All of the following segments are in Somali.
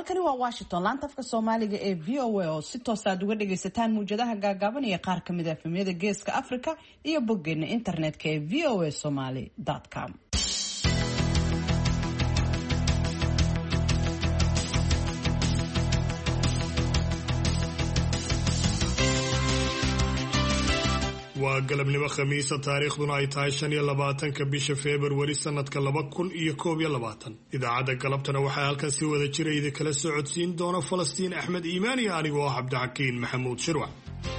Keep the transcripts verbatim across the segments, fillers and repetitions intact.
halkani waa Washington laanta afka Soomaaliga ee V O A oo si toos ah uga dhageysataan muujadaha gaagaaban iyo qaar ka mid ah efemyada Geeska Afrika iyo boggeena internetka ee v o a somali dot com. waa galabnimo khamiisa taariikhduna ay tahay shan iyo labaatanka bisha February sanadka laba kun iyo koob iyo labaatan. idaacadda galabtana waxaa halkan si wada jira idin kala socodsiin doona Falastiin Axmed Iimaan iyo anigoo ah Cabdixakiin Maxamuud Shirwac.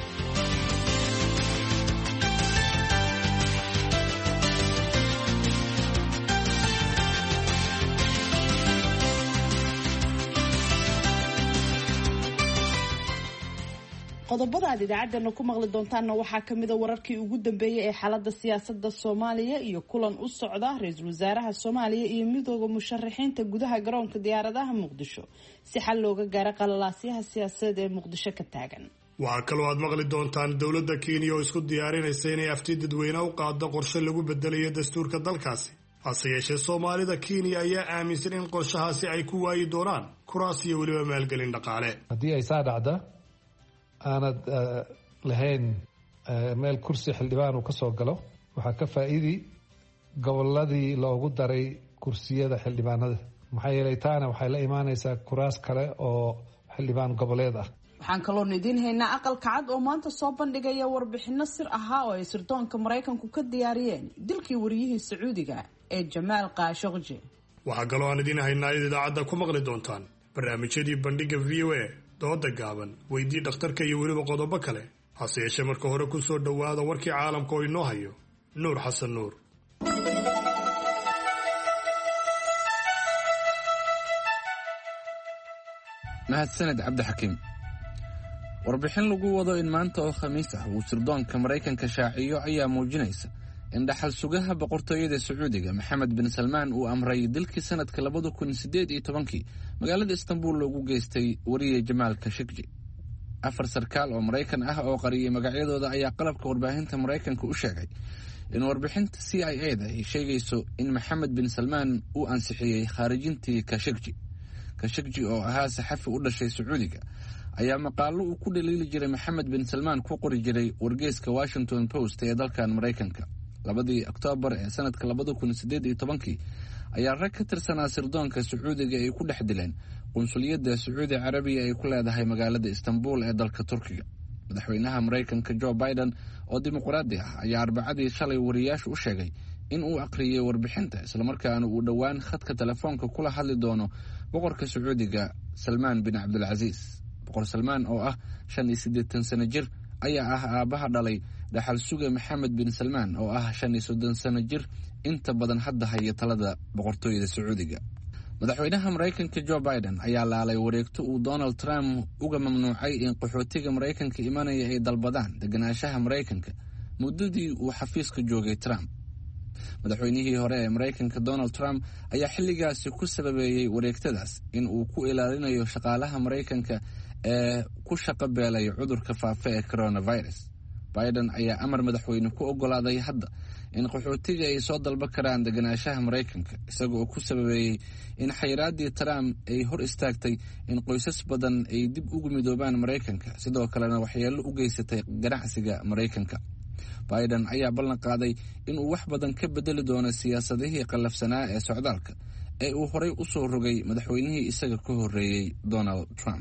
qodobada aad idaacadana ku maqli doontaanna waxaa ka mid ah wararkii ugu dambeeyay ee xaaladda siyaasadda Soomaaliya iyo kulan u socda ra'iisul wasaaraha Soomaaliya iyo midowga musharaxiinta gudaha garoonka diyaaradaha Muqdisho si xal looga gaaro qalalaasyaha siyaasadeed ee Muqdisho ka taagan. waxaa kaloo aad maqli doontaan dowladda Kenya oo isku diyaarinaysa inay afti dadweyne u qaado qorshe lagu bedelayo dastuurka dalkaasi. hase yeeshee Soomaalida Kenya ayaa aaminsan in qorshahaasi ay ku waayi doonaan kuraas iyo weliba maalgelin dhaqaale. haddii ay saa dhacdo aanad lahayn meel kursi xildhibaan uu ka soo galo waxaa ka faa'iidi gobolladii loogu daray kursiyada xildhibaanada maxaa yeelay taana waxay la imaanaysaa kuraas kale oo xildhibaan goboleed ah. waxaan kaloo idiin haynaa aqalka cad oo maanta soo bandhigaya warbixino sir ahaa oo ay sirdoonka Mareykanku ka diyaariyeen dilkii wariyihii Sacuudiga ee Jamaal Khashoggi. waxaa kaloo aan idiin haynaa idaacadda ku maqli doontaan barnaamijyadii bandhiga V O A dooda gaaban weydii dhakhtarka iyo weliba qodobo kale. hase yeeshee marka hore ku soo dhowaada warkii caalamka oo inoo hayo Nuur Xasan Nuur. mahadsaned Cabdixakiim. warbixin lagu wado in maanta oo khamiis ah uu sirdoonka Mareykanka shaaciyo ayaa muujinaysa in dhaxal sugaha boqortooyada Sacuudiga Maxamed bin Salmaan uu amray dilkii sanadka labada kun sideed iyo tobankii magaalada Istanbul loogu geystay wariye Jamaal Khashoggi. afar sarkaal oo Mareykan ah oo qariyay magacyadooda ayaa qalabka warbaahinta Mareykanka u sheegay in warbixinta C I A da ay sheegayso in Maxamed bin Salmaan uu ansixiyay khaarijintii Khashoggi. Khashoggi oo ahaa saxafi u dhashay Sacuudiga ayaa maqaalo uu ku dhaliili jiray Maxamed bin Salmaan ku qori jiray wargeyska Washington Post ee dalkan Mareykanka. labadii Oktoobar ee sanadka labada kun sideed iyo tobankii ayaa rag ka tirsanaa sirdoonka Sacuudiga ay ku dhex dileen qunsuliyadda Sacuudi Carabiya ay ku leedahay magaalada Istanbul ee dalka Turkiga. madaxweynaha Mareykanka Joe Biden oo dimuqraadi ah ayaa Arbacadii shalay wariyaasha u sheegay in uu aqriyay warbixinta isla markaana uu dhowaan khadka telefoonka kula hadli doono boqorka Sacuudiga Salmaan bin Cabdulaziz. boqor Salmaan oo ah shan iyo siddeetan sano jir ayaa ah aabaha dhalay dhaxal suga Maxamed bin Salmaan oo ah shan iyo soddon sano jir inta badan hadda haya talada boqortooyada Sacuudiga. madaxweynaha Mareykanka Joe Biden ayaa laalay wareegto uu Donald Trump uga mamnuucay in qaxootiga Mareykanka imanaya ay dalbadaan deganaanshaha Mareykanka muddadii uu xafiiska joogay Trump. madaxweynihii hore ee Mareykanka Donald Trump ayaa xilligaasi ku sababeeyay wareegtadaas in uu ku ilaalinayo shaqaalaha Mareykanka ee ku shaqo beelay cudurka faafa ee coronavirus. Biden ayaa amar madaxweyne ku ogolaaday hadda in qaxootiga ay soo dalban karaan deganaanshaha Mareykanka isagoo ku sababeeyay in xayiraadii Trump ay hor istaagtay in qoysas badan ay dib ugu midoobaan Mareykanka sidoo kalena waxyeello u geysatay ganacsiga Mareykanka. Biden ayaa ballan qaaday in uu wax badan ka bedeli doono siyaasadihii qallafsanaa ee socdaalka ee uu horay u soo rogay madaxweynihii isaga ka horreeyay Donald Trump.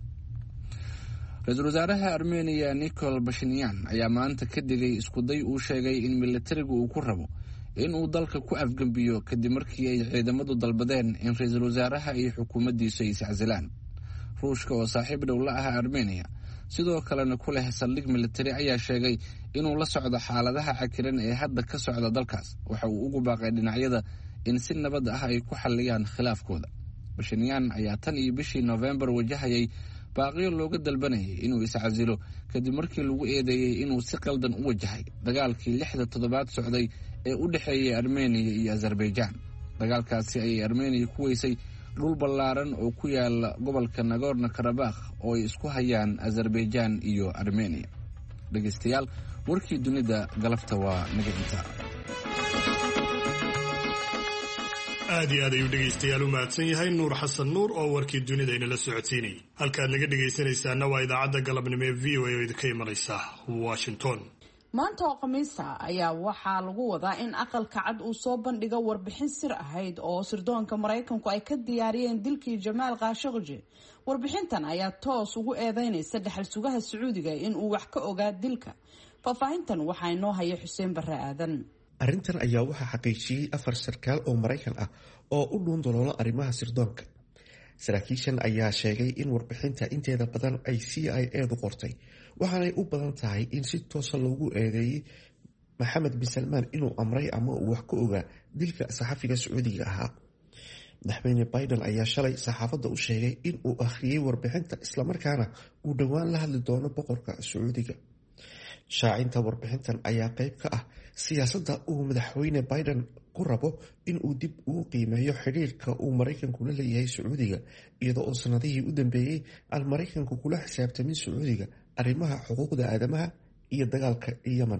ra'iisul wasaaraha Armenia Nikol Pashinyan ayaa maanta ka digay isku day uu sheegay in militarigu uu ku rabo in uu dalka ku afgambiyo kadib markii ay ciidamadu dalbadeen in ra'iisul wasaaraha iyo xukuumaddiisu ay iscasilaan. Ruushka oo saaxiib dhow la ah Armenia sidoo kalena ku leh saldhig militari ayaa sheegay inuu la socdo xaaladaha cakiran ee hadda ka socda dalkaas. waxa uu ugu baaqay dhinacyada in si nabad ah ay ku xalliyaan khilaafkooda. Pashinyan ayaa tan iyo bishii November wajahayay baaqiyo looga dalbanayay inuu iscasilo kadib markii lagu eedeeyay inuu si qaldan u wajahay dagaalkii lixda toddobaad socday ee u dhexeeyay Armenia iyo Azerbaijan. dagaalkaasi ayay Armenia ku weysay dhul ballaaran oo ku yaala gobolka Nagorno-Karabakh oo ay isku hayaan Azerbaijan iyo Armenia. dhageystayaal warkii dunida galabta waa naga intaa. aad iyo aad ayuu dhegaystayaal u mahadsan yahay nuur xasan nuur oo warkii dunida inala socodsiinayay. halkaad naga dhegaysanaysaana waa idaacadda galabnimo ee v o a oo idinka imanaysa Washington. maanta oo khamiisa ayaa waxaa lagu wadaa in aqalka cad uu soo bandhigo warbixin sir ahayd oo sirdoonka Mareykanku ay ka diyaariyeen dilkii Jamaal Khashoggi. warbixintan ayaa toos ugu eedeynaysa dhaxal sugaha Sacuudiga in uu wax ka ogaa dilka. faafahintan waxaa inoo haya Xuseen Barre Aadan. arrintan ayaa waxaa xaqiijiyey afar sarkaal oo Mareykan ah oo u dhuun daloolo arrimaha sirdoonka. saraakiishan ayaa sheegay in warbixinta inteeda badan ay C I A du qortay, waxaanay u badan tahay in si toosa loogu eedeeyey Maxamed bin Salmaan inuu amray ama uu wax ka ogaa dilka saxafiga Sacuudiga ahaa. madaxweyne Biden ayaa shalay saxaafadda u sheegay in uu akhriyay warbixinta islamarkaana uu dhowaan la hadli doono boqorka Sacuudiga. shaacinta warbixintan ayaa qayb ka ah siyaasadda uu madaxweyne Biden ku rabo in uu dib ugu qiimeeyo xiriirka uu Mareykanku la leeyahay Sacuudiga, iyadoo oo sanadihii u dambeeyey aan Mareykanku kula xisaabtamin Sacuudiga arrimaha xuquuqda aadamaha iyo dagaalka Yemen.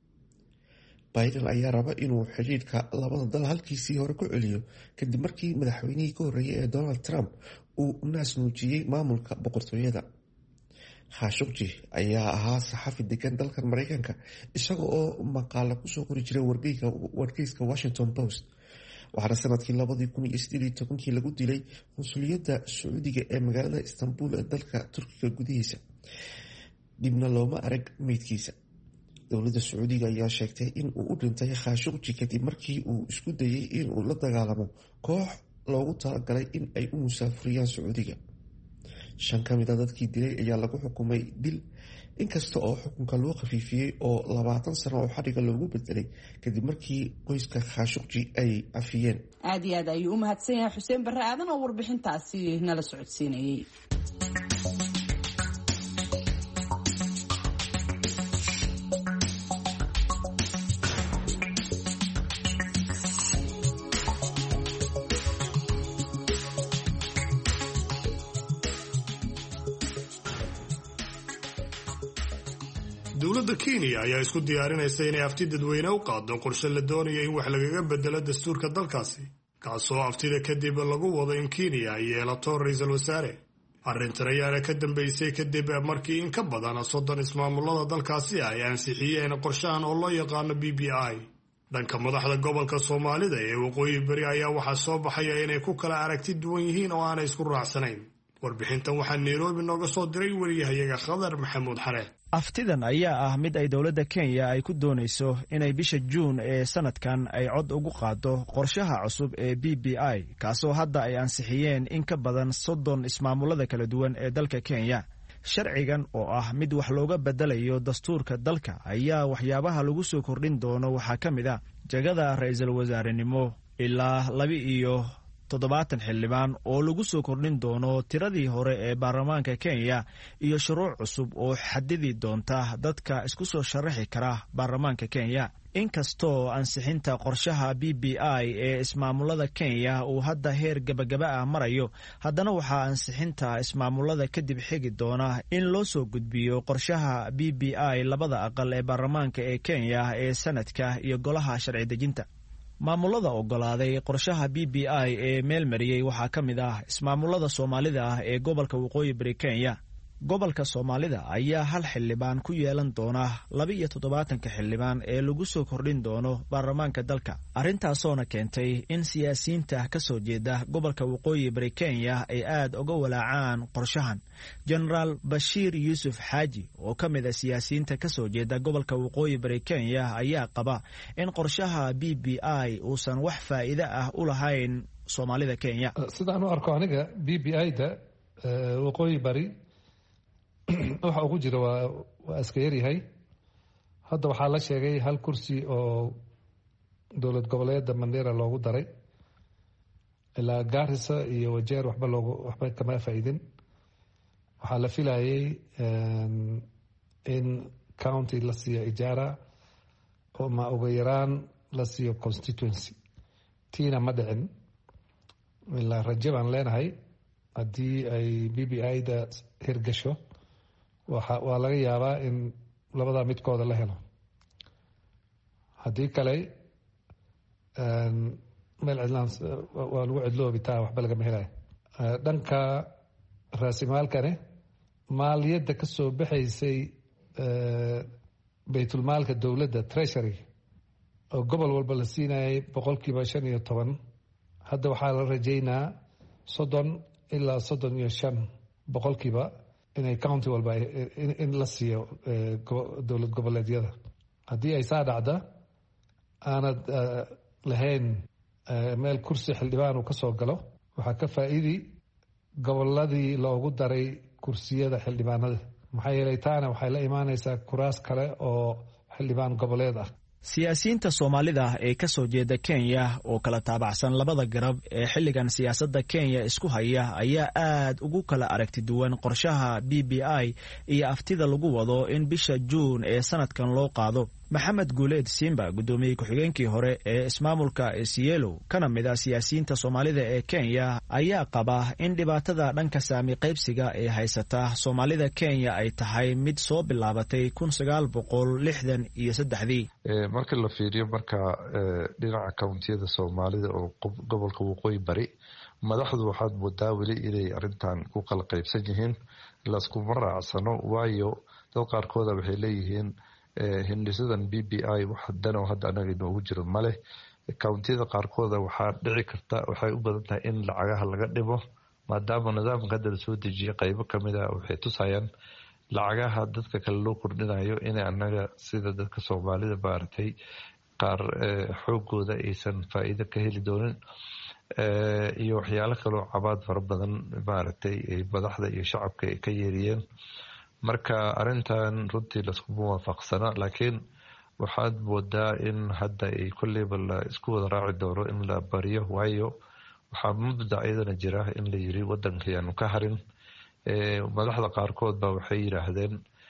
Biden ayaa raba inuu xiriirka labada dal halkiisii hore ku celiyo kadib markii madaxweynihii ka horreeyay ee Donald Trump uu naas nuujiyey maamulka boqortooyada. Khashoggi ayaa ahaa saxafi degan dalkan Mareykanka, isaga oo maqaala kusoo qori jiray wargeyska Washington Post. waxaana sanadkii labadii kun iyo siddeed iyo tobankii lagu dilay qunsuliyadda Sacuudiga ee magaalada Istanbul ee dalka Turkiga gudihiisa. dibna looma arag meydkiisa. dowladda Sacuudiga ayaa sheegtay in uu u dhintay Khashoggi kadib markii uu isku dayay in uu la dagaalamo koox loogu talagalay in ay u musaafuriyaan Sacuudiga. shan ka mid a dadkii dilay ayaa lagu xukumay dil, inkasta oo xukunka loo khafiifiyey oo labaatan sano oo xadhiga loogu bedelay kadib markii qoyska Khashoggi ay cafiyeen. aad iyo aad ayuu u mahadsan yahay Xuseen Barre Aadan oo warbixintaasi nala socodsiinayay. dowladda Kenya ayaa isku diyaarinaysa inay afti dadweyne u qaado qorshe la doonayo in wax lagaga bedelo dastuurka dalkaasi, kaasoo aftida kadib lagu wado in Kenya ay yeelato ra'iisul wasaare. arrintan ayaana ka dambeysay kadib markii in ka badan soddon ismaamulada dalkaasi ay ansixiyeen qorshahan oo loo yaqaano B B I. dhanka madaxda gobolka Soomaalida ee waqooyi bari ayaa waxaa soo baxaya inay ku kala aragti duwan yihiin oo aanay isku raacsanayn. warbixintan waxaa Nairobi nooga soo diray wariyahayaga Khadar Maxamuud Xareed. aftidan ayaa ah mid ay dowladda Kenya ay ku doonayso inay bisha Juun ee sanadkan ay cod ugu qaado qorshaha cusub ee B B I, kaasoo hadda ay ansixiyeen in ka badan soddon ismaamulada kala duwan ee dalka Kenya. sharcigan oo ah mid wax looga bedelayo dastuurka dalka ayaa waxyaabaha lagu soo kordhin doono waxaa ka mid ah jagada ra'iisul wasaarenimo ilaa laba iyo toddobaatan xildhibaan oo lagu soo kordhin doono tiradii hore ee baarlamaanka Kenya iyo shuruuc cusub oo xadidi doonta dadka isku soo sharaxi kara baarlamaanka Kenya. inkastoo ansixinta qorshaha B B I ee ismaamulada Kenya uu hadda heer gabagaba ah marayo, haddana waxaa ansixinta ismaamulada kadib xigi doona in loo soo gudbiyo qorshaha B B I labada aqal ee baarlamaanka ee Kenya ee sanadka iyo golaha sharci dejinta. maamulada ogolaaday qorshaha B B I ee meel mariyay waxaa ka mid ah ismaamulada Soomaalida ah ee gobolka waqooyi bari Kenya. gobolka Soomaalida ayaa hal xildhibaan ku yeelan doona laba iyo toddobaatanka xildhibaan ee lagu soo kordhin doono baarlamaanka dalka. arintaasoona keentay in siyaasiyiinta ka soo jeeda gobolka waqooyi bari Kenya ay aad uga walaacaan qorshahan. General Bashir Yusuf Haji oo ka mid ah siyaasiyiinta ka soo jeeda gobolka waqooyi bari Kenya ayaa qaba in qorshaha B B I uusan wax faa'iido ah u lahayn Soomaalida Kenya. sidaan u arko aniga B B I-da waqooyi bari waxa ugu jira waa waa iska yaryahay. hadda waxaa la sheegay hal kursi oo dowlad goboleedda Mandera loogu daray, ilaa Garissa iyo Wajeer waxba loogu waxba kama faa'iidin. waxaa la filayay in county la siiyo ijaara oo ma ugu yaraan la siiyo constituency. tiina ma dhicin. ilaa rajo baan leenahay haddii ay B B I-da hirgasho waa laga yaabaa in labadaa midkooda la helo. haddii kale meel cidlaan waa lagu cidloobi taa waxba lagama helayo. dhanka raasimaalkane maaliyadda ka soo baxaysay baytulmaalka dowladda treasury oo gobol walba la siinayay boqolkiiba shan iyo toban hadda waxaa la rajaynaa soddon ilaa soddon iyo shan boqolkiiba inay county walba in la siiyo dowlad goboleedyada. haddii ay saa dhacda aanad lahayn meel kursi xildhibaan uu ka soo galo waxaa ka faa'iidi goboladii loogu daray kursiyada xildhibaanada, maxaa yeelay taana waxay la imaanaysaa kuraas kale oo xildhibaan goboleed ah. siyaasiyiinta soomaalida ee ka soo jeeda Kenya oo kala taabacsan labada garab ee xilligan siyaasadda Kenya isku haya ayaa aad ugu kala aragti duwan qorshaha B B I iyo aftida lagu wado in bisha Juun ee sanadkan loo qaado. Maxamed Guuleed Simba, gudoomiyey ku-xigeenkii hore ee ismaamulka Isiolo kana mid ah siyaasiyiinta Soomaalida ee Kenya, ayaa qaba in dhibaatada dhanka saami qaybsiga ee haysata Soomaalida Kenya ay tahay mid soo bilaabatay kun sagaal boqol lixdan iyo saddexdii. marka la fiiriyo marka dhinaca kawntiyada Soomaalida oo gobolka Waqooyi Bari, madaxdu waxaad moodaa weli inay arrintan ku kala qaybsan yihiin, la isku raacsano, waayo dad qaarkood waxay leeyihiin hindisadan B B I wax haddana hadda anaga inoogu jiro male. kawntiyada qaarkood waxaa dhici karta waxay u badan tahay in lacagaha laga dhimo, maadaama nidaamka hadda la soo dejiyay qaybo kamid ah waxay tusayaan lacagaha dadka kale loo kordhinayo in anaga sida dadka Soomaalida baaratay qaar xoogooda aysan faa'iido ka heli doonin, iyo waxyaalo kale oo cabaad fara badan baaratay madaxda iyo shacabka ay ka yeeriyeen. marka arrintan runtii laskuma waafaqsana, laakiin waxaad moodaa in hadda ay kolleyba la isku wada raaci doono in la bariyo, waayo waxaa mubda iyadana jira in la yiri wadankayaanu ka harin. madaxda qaarkood ba waxay yiraahdeen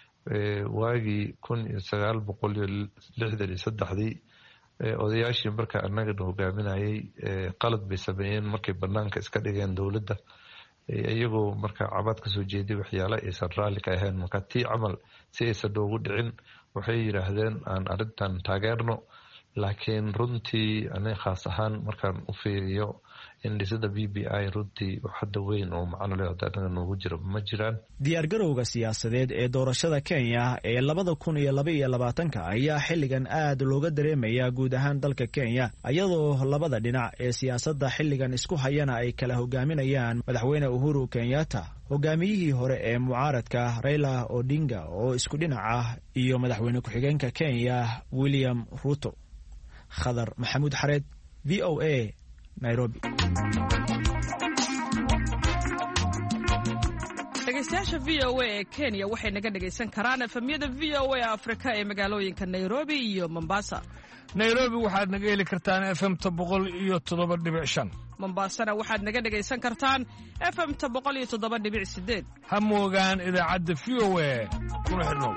waagii kun iyo sagaal boqol iyo lixdan iyo saddexdii odayaashii marka annagana hogaaminayay qalad bay sameeyeen markay banaanka iska dhigeen dowladda, iyagoo marka cabad ka soo jeeday waxyaalo aysan raalli ka ahayn. marka tii camal si aysan noogu dhicin waxay yiraahdeen aan arrintan taageerno, laakiin runtii aniga khaas ahaan markaan u fiiriyo indhisada B B I runtii hadda weyn oo macno leh anaga noogu jiro ma jiraan. diyaargarowga siyaasadeed ee doorashada Kenya ee labada kun iyo laba iyo labaatanka ayaa xilligan aad looga dareemayaa guud ahaan dalka Kenya, iyadoo labada dhinac ee siyaasadda xilligan isku hayana ay kala hogaaminayaan madaxweyne Uhuru Kenyatta, hogaamiyihii hore ee mucaaradka Raila Odinga oo isku dhinac ah, iyo madaxweyne ku-xigeenka Kenya William Ruto. Khadar Maxamuud Xareed, V O A, Nairobi. dhegeystayaasha V O A ee Kenya waxay naga dhegeysan karaan efemyada V O A Afrika ee magaalooyinka Nairobi iyo Mombasa. Nairobi waxaad naga heli kartaan F M ta boqol iyo toddoba dhibic shan. Mombasana waxaad naga dhegeysan kartaan F M ta boqol iyo toddoba dhibic sideed. Ha moogaan idaacadda V O A kuna xidhnow.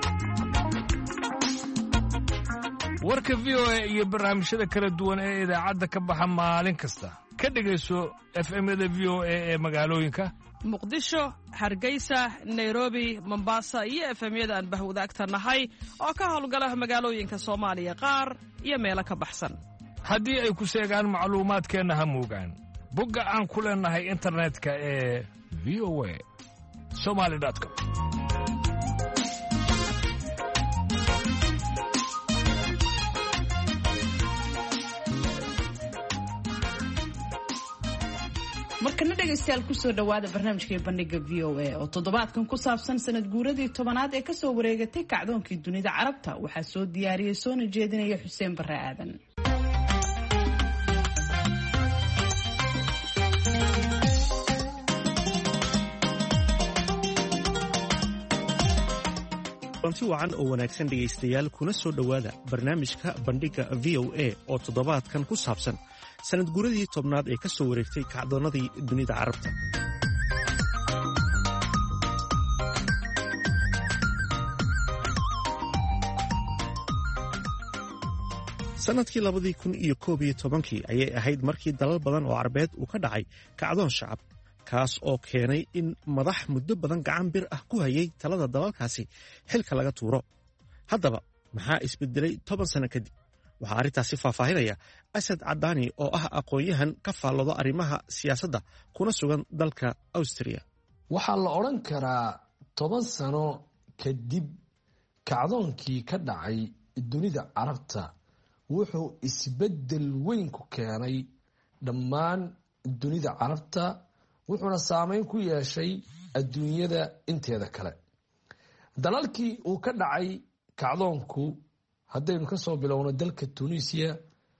warka V O A iyo barnaamijyada kala duwan ee idaacadda ka baxa maalin kasta ka dhegayso F M-yada V O A ee magaalooyinka Muqdisho, Hargeysa, Nairobi, Mombasa iyo F M-yada aan bahwadaagta nahay oo ka howlgala magaalooyinka Soomaaliya qaar iyo meelo ka baxsan. haddii ay ku sheegaan macluumaadkeena ha moogaan bogga aan ku leenahay internetka ee v o a somali dot com. markana dhegaystayaal kusoo dhawaada barnaamijkii bandhiga V O A oo toddobaadkan ku saabsan sanad guuradii tobanaad ee kasoo wareegatay kacdoonkii dunida carabta. waxaa soo diyaariyey soona jeedinaya Xuseen Barre Aadan. runti wacan oo wanaagsan dhegaystayaal, kuna soo dhowaada barnaamijka bandhiga V O A oo toddobaadkan ku saabsan sanad guuradii tobnaad ee ka soo wareegtay kacdoonnadii dunida carabta. sannadkii labadii kun iyo koob iyo tobankii ayay ahayd markii dalal badan oo carabeed uu ka dhacay kacdoon shacab, kaas oo keenay in madax muddo badan gacan bir ah ku hayay talada dalalkaasi xilka laga tuuro. haddaba maxaa isbedelay toban sano kadib? waxaa arrintaasi faahfaahinaya asad cadaani oo ah aqoon-yahan ka faallooda arrimaha siyaasadda kuna sugan dalka Austria. waxaa la odhan karaa toban sano kadib kacdoonkii ka dhacay dunida carabta wuxuu isbeddel weyn ku keenay dhammaan dunida carabta, wuxuuna saameyn ku yeeshay adduunyada inteeda kale. dalalkii uu ka dhacay kacdoonku, haddaynu ka soo bilowno dalka Tunisia,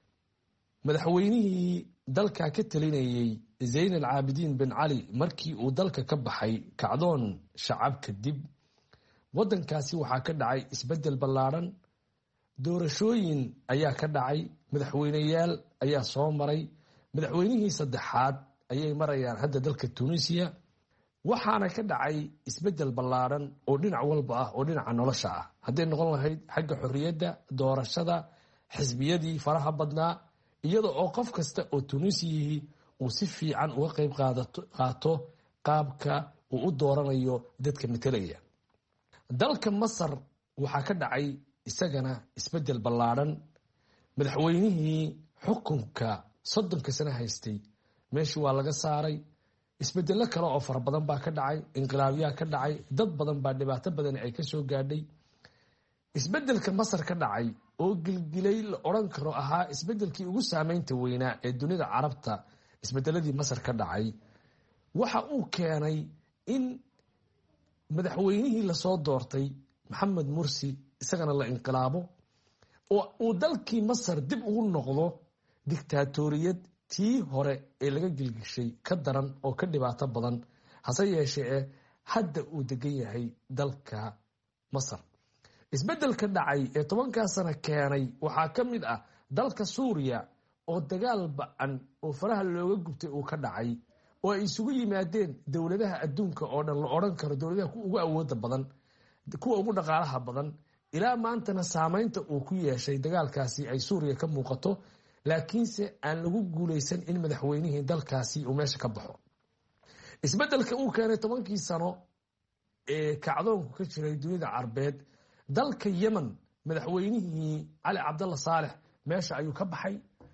madaxweynihii dalka ka talinayay Zayn al-Caabidiin bin Cali markii uu dalka ka baxay kacdoon shacab kadib, waddankaasi waxaa ka dhacay isbeddel ballaaran. doorashooyin ayaa ka dhacay, madaxweyneyaal ayaa soo maray, madaxweynihii saddexaad ayay marayaan hadda dalka Tunisia. waxaana ka dhacay isbeddel ballaaran oo dhinac walba ah oo dhinaca nolosha ah, hadday noqon lahayd xagga xorriyadda, doorashada, xisbiyadii faraha badnaa, iyada oo qof kasta oo Tunisiyihii uu si fiican uga qayb qaato qaabka uu u dooranayo dadka metelaya. dalka Masar waxaa ka dhacay isagana isbeddel ballaaran. madaxweynihii xukunka soddonka sano haystay meeshii waa laga saaray. isbeddello kale oo fara badan baa ka dhacay, inqilaabyaa ka dhacay, dad badan baa dhibaato badan ay ka soo gaadhay. isbeddelka Masar ka dhacay oo gilgilay la odhan karo ahaa isbeddelkii ugu saameynta weynaa ee dunida carabta, isbeddeladii Masar ka dhacay waxa uu keenay in madaxweynihii lasoo doortay Maxamed Mursi isagana la inqilaabo oo uu dalkii Masar dib ugu noqdo dictaatoriyad tii hore ee laga gilgishay ka daran oo ka dhibaato badan, hase yeeshee hadda uu degan yahay dalka Masar. isbeddelka dhacay ee tobankaa sano keenay waxaa ka mid ah dalka Suuriya oo dagaal ba-an oo faraha looga gubtay uu ka dhacay, oo ay isugu yimaadeen dowladaha adduunka oo dhan, la odhan karo dowladaha ugu awooda badan, kuwa ugu dhaqaalaha badan. ilaa maantana saameynta uu ku yeeshay dagaalkaasi ay Suuriya ka muuqato, laakiinse aan lagu guulaysan in madaxweynihii dalkaasi uu meesha ka baxo. isbeddelka uu keenay tobankii sano ee kacdoonku ka jiray dunida carbeed, dalka Yemen madaxweynihii Cali Cabdalla Saalex meesha ayuu ka baxay.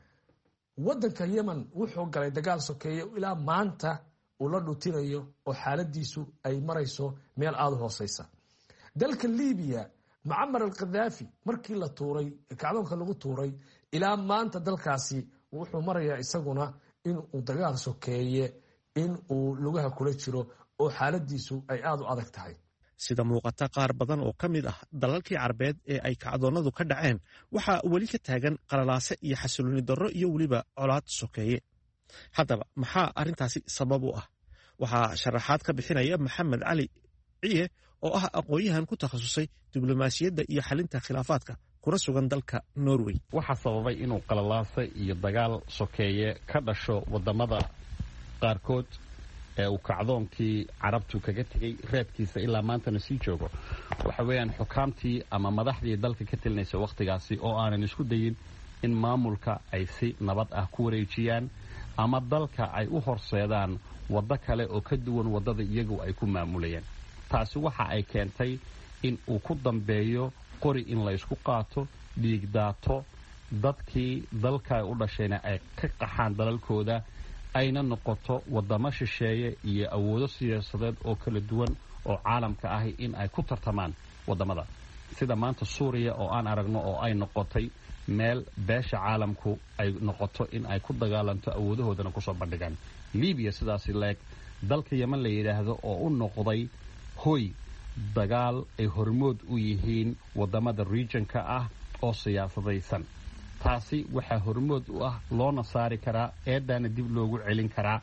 waddanka Yemen wuxuu galay dagaal sokeeye ilaa maanta uu la dhutinayo oo xaaladiisu ay marayso meel aada u hooseysa. dalka Liibiya Muammar al-Qadaafi markii la tuuray, kacdoonka lagu tuuray, ilaa maanta dalkaasi wuxuu marayaa isaguna in uu dagaal sokeeye in uu lugaha kula jiro oo xaaladiisu ay aada u adag tahay. sida muuqata qaar badan oo ka mid ah dalalkii carbeed ee ay kacdoonnadu ka dhaceen waxaa weli ka taagan qalalaase iyo xasilooni darro iyo weliba colaad sokeeye. haddaba maxaa arrintaasi sabab u ah? waxaa sharaxaad ka bixinaya Maxamed Cali Ciye oo ah aqoon-yahan ku takhasusay diblomaasiyadda iyo xalinta khilaafaadka kuna sugan dalka Norway. waxaa sababay inuu qalalaase iyo dagaal sokeeye ka dhasho wadamada qaarkood ee uu kacdoonkii carabtu kaga tegey reebkiisa ilaa maantana sii joogo. waxa weeyaan xukaamtii ama madaxdii dalka ka talinaysa wakhtigaasi oo aanan isku dayin in maamulka ay si nabad ah ku wareejiyaan ama dalka ay u horseedaan waddo kale oo ka duwan waddada iyagu ay ku maamulayaan. taasi waxa ay keentay in uu ku dambeeyo qori in la isku qaato, dhiig daato, dadkii dalka ay u dhashayna ay ka qaxaan dalalkooda, ayna noqoto waddamo shisheeye iyo awoodo siyaasadeed oo kala duwan oo caalamka ahi in ay ku tartamaan waddamada. sida maanta Suuriya oo aan aragno oo ay noqotay meel beesha caalamku ay noqoto in ay ku dagaalanto awoodahoodana kusoo bandhigaan. Liibiya sidaasi leeg, dalka Yemen la yidhaahdo oo u noqday hoy dagaal ay hormood u yihiin waddamada regionka ah oo siyaasadaysan. taasi waxaa hormood u ah loona saari karaa, eedaana dib loogu celin karaa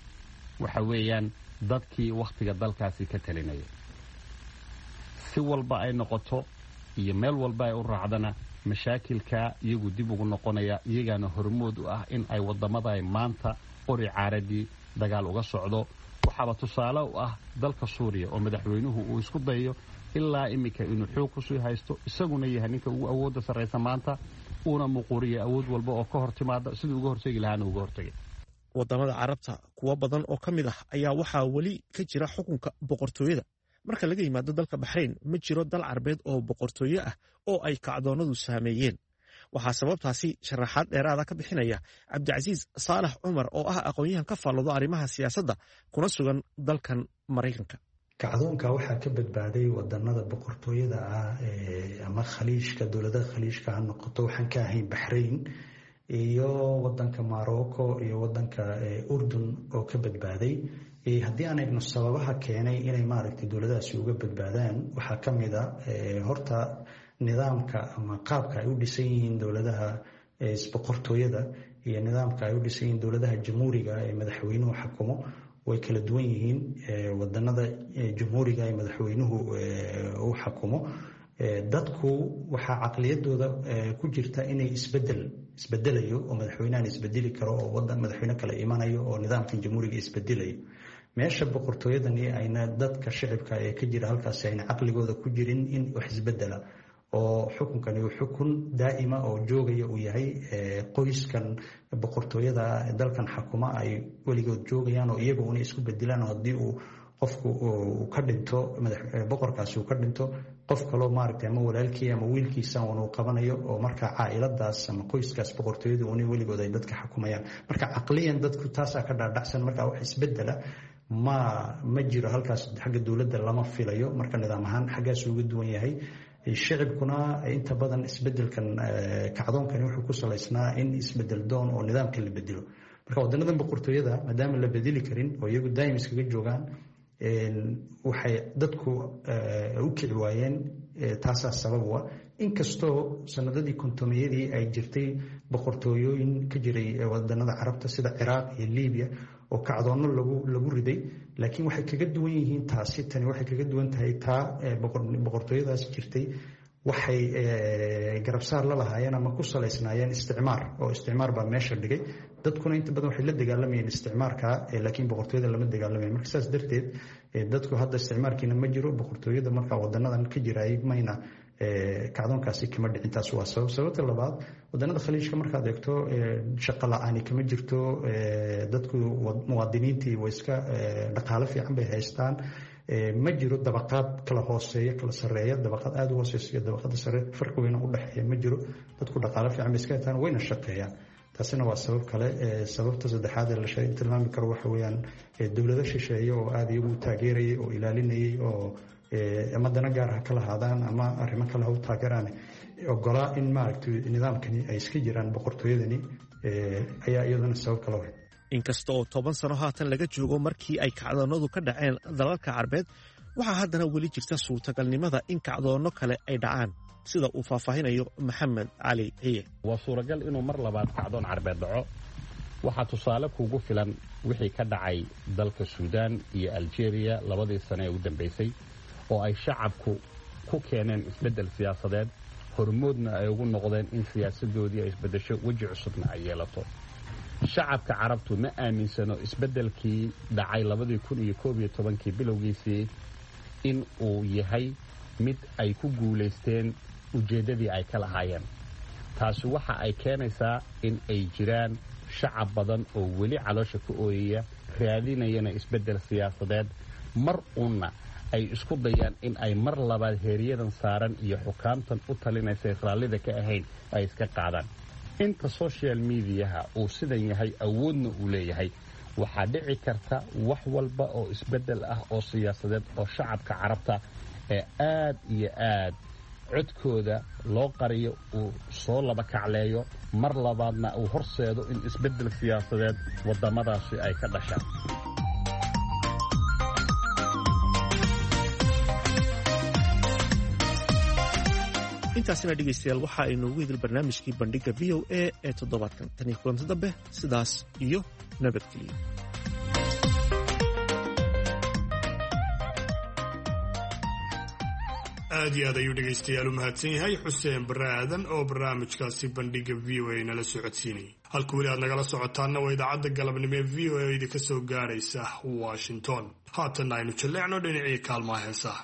waxa weeyaan dadkii wakhtiga dalkaasi ka talinaya. si walba ay noqoto iyo meel walba ay u raacdana mashaakilka iyagu dib ugu noqonaya, iyagaana hormood u ah in ay waddamada ay maanta qori caaradii dagaal uga socdo. waxaaba tusaale u ah dalka Suuriya oo madaxweynuhu uu isku dayo ilaa imika inuu xoog ku sii haysto, isaguna yahay ninka ugu awoodda sarreysa maanta, uuna muquuriya awood walba oo ka hortimaada sidii uga hortegi lahaana uga hortegay. waddamada carabta kuwo badan oo ka mid ah ayaa waxaa weli ka jira xukunka boqortooyada. marka laga yimaado dalka Baxrayn, ma jiro dal carbeed oo boqortooyo ah oo ay kacdoonnadu saameeyeen. waxaa sababtaasi sharaxaad dheeraada ka bixinaya cabdicasiis saalax cumar oo ah aqoon-yahan ka faallado arrimaha siyaasadda kuna sugan dalkan maraykanka. kacdoonka waxaa ka badbaaday wadanada boqortooyada ah ama khaliijka dowladaha khaliijka ha noqoto waxaan ka ahayn baxrayn iyo wadanka morocco iyo wadanka urdun oo ka badbaaday. haddii aan eegno sababaha keenay inay maaragtay dowladahaasi uga badbaadaan waxaa ka mid a horta nidaamka ama qaabka ay u dhisan yihiin dowladaha boqortooyada iyo nidaamka ay u dhisan yihiin dowladaha jamhuuriga ee madaxweynuhu xakumo way kala duwan yihiin. wadanada jamhuuriga ee madaxweynuhu u xakumo dadku waxaa caqliyadooda ku jirta inay isbedel isbedelayo oo madaxweynahan isbedeli karo oo wadan madaxweyne kale imanayo oo nidaamkan jamhuuriga isbedelayo. meesha boqortooyadani ayna dadka shicibka ee ka jira halkaasi ayna caqligooda ku jirin in wax isbedela oo xukunkani uu xukun daa'ima oo joogaya uu yahay. qoyskan boqortooyada dalkan xakuma ay weligood joogayaan oo iyaga una isku bedelaan oo haddii uu qofku uu ka dhinto boqorkaasi uu ka dhinto qof kaloo maaragtay ama walaalkii ama wiilkiisa uu qabanayo oo marka caa'iladaas ama qoyskaas boqortooyada una weligood ay dadka xukumayaan. marka caqliyan dadku taasaa ka dhaadhacsan marka wax isbedela ma ma jiro halkaas xagga dowladda lama filayo. marka nidaam ahaan xaggaas uga duwan yahay. shicibkuna inta badan isbedelkan kacdoonkani wuxuu ku salaysnaa in isbedel doon oo nidaamka la bedelo. marka wadanadan boqortooyada maadaama la bedeli karin oo iyagu daa'im iskaga joogaan waxay dadku u kici waayeen. taasaa sabab u ah inkastoo sanadadii kontomiyadii ay jirtay boqortooyooyin ka jiray wadanada carabta sida ciraaq iyo libiya oo kacdoonno lagu lagu riday laakiin waxay kaga duwan yihiin taasi tani waxay kaga duwan tahay taa boqortooyadaas jirtay waxay garabsaar la lahaayeen ama ku salaysnaayeen isticmaar oo isticmaar baa meesha dhigay. dadkuna inta badan waxay la dagaalamayeen isticmaarka laakiin boqortooyada lama dagaalamayn. marka saas darteed dadku hadda isticmaarkiina ma jiro boqortooyada marka wadanadan ka jiraay mayna kacdoonkaasi kama dhicin. taas waa sabab. sababta labaad wadanada khaliijka markaad eegto shaqo la-aani kama jirto. dadku muwaadiniintii way iska dhaqaalo fiican bay haystaan. ma jiro dabaqaad kala hooseeya kala sareeya dabaqaad aada u hooseysa iyo dabaqada sare farqi weyna u dhexeeya ma jiro. dadku dhaqaalo fiican bay iska haystaan wayna shaqeeyaan. taasina waa sabab kale. sababta saddexaad ee la tilmaami karo waxa weeyaan dowlado shisheeye oo aada iyagu u taageerayay oo ilaalinayay oo ama dana gaar ha ka lahaadaan ama arrimo kale ha u taageeraan ogolaa in maaragtay nidaamkani ay iska jiraan boqortooyadani ayaa iyaduna sabab kale wahay. inkasta oo toban sano haatan laga joogo markii ay kacdoonnadu ka dhaceen dalalka carbeed waxaa haddana weli jirta suurtagalnimada in kacdoonno kale ay dhacaan sida uu faahfaahinayo maxamed cali ciye. waa suuragal inuu mar labaad kacdoon carbeed dhaco. waxaa tusaale kuugu filan wixii ka dhacay dalka suudaan iyo aljeeriya labadii sane ee u dambaysay oo ay shacabku ku keeneen isbeddel siyaasadeed hormoodna ay ugu noqdeen in siyaasadoodii ay isbeddesho weji cusubna ay yeelato. shacabka carabtu ma aaminsano isbeddelkii dhacay labadii kun iyo koob iyo tobankii bilowgiisii in uu yahay mid ay ku guulaysteen ujeeddadii ay ka lahaayeen. taasi waxa ay keenaysaa in ay jiraan shacab badan oo weli caloosha ka ooyaya raadinayana isbeddel siyaasadeed mar uunna ay isku dayaan in ay mar labaad heeryadan saaran iyo xukaamtan u talinaysa raallida ka ahayn ay iska qaadaan. inta social mediaha uu sidan yahay awoodna uu leeyahay waxaa dhici karta wax walba oo isbeddel ah oo siyaasadeed oo shacabka carabta ee aad iyo aad codkooda loo qariyo uu soo laba kacleeyo mar labaadna uu horseedo in isbeddel siyaasadeed waddamadaasi ay ka dhashaan. intaasina dhegaystayaal waxa ay noogu hidil barnaamijkii bandhigga v o a ee toddobaadkan tan iyo kulanti dambe sidaas iyo nabadgelyo. aad iyo aad ayuu dhegaystayaal u mahadsan yahay xuseen barre aadan oo barnaamijkaasi bandhigga v o a nala socodsiinayay. halka weli aad nagala socotaanna waa idaacadda galabnimo ee v o a oo idinka soo gaaraysa washington. haatanna aynu jalleecno dhinacii kaalmaha heesaha.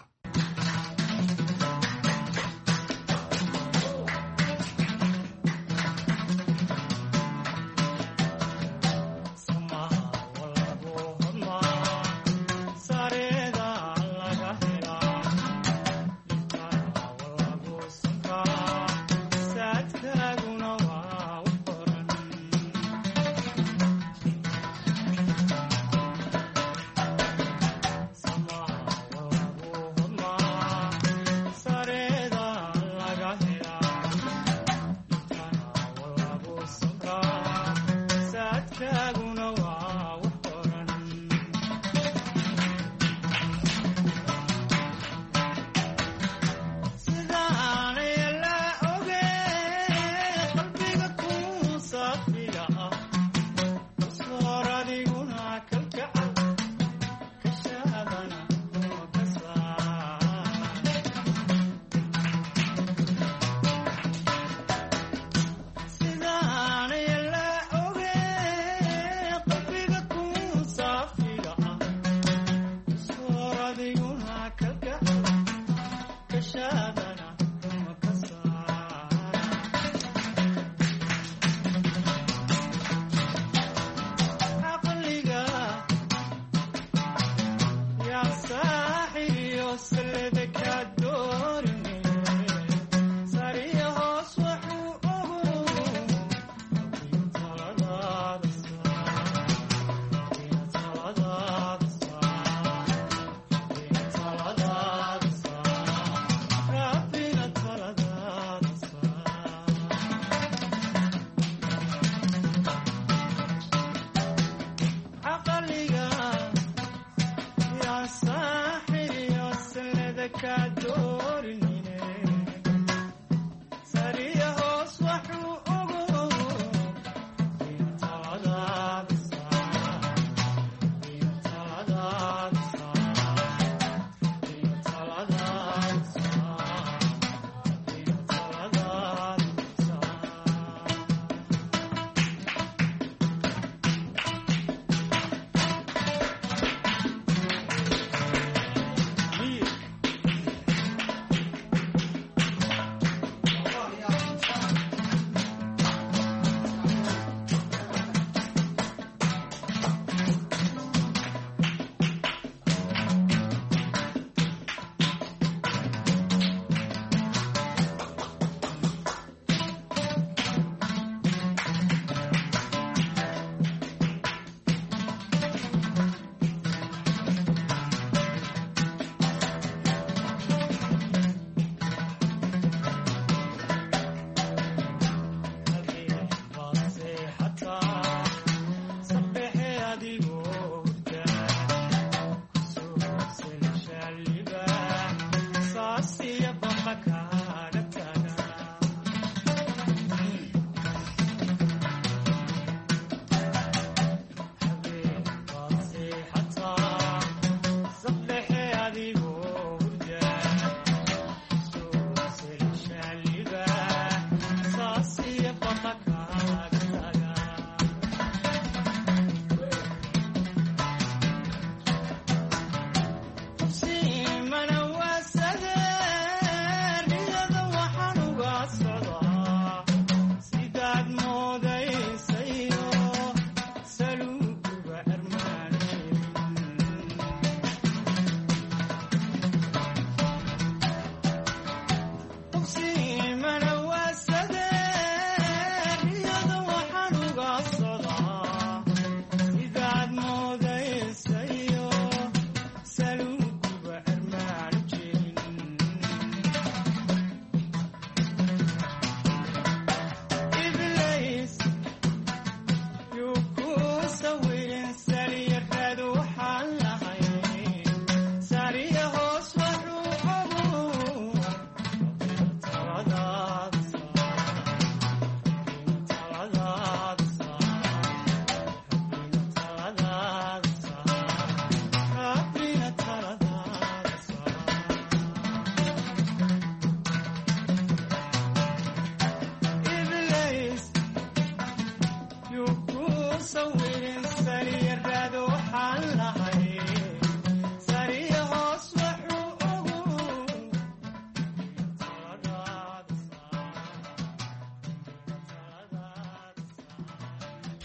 Saadkaaguna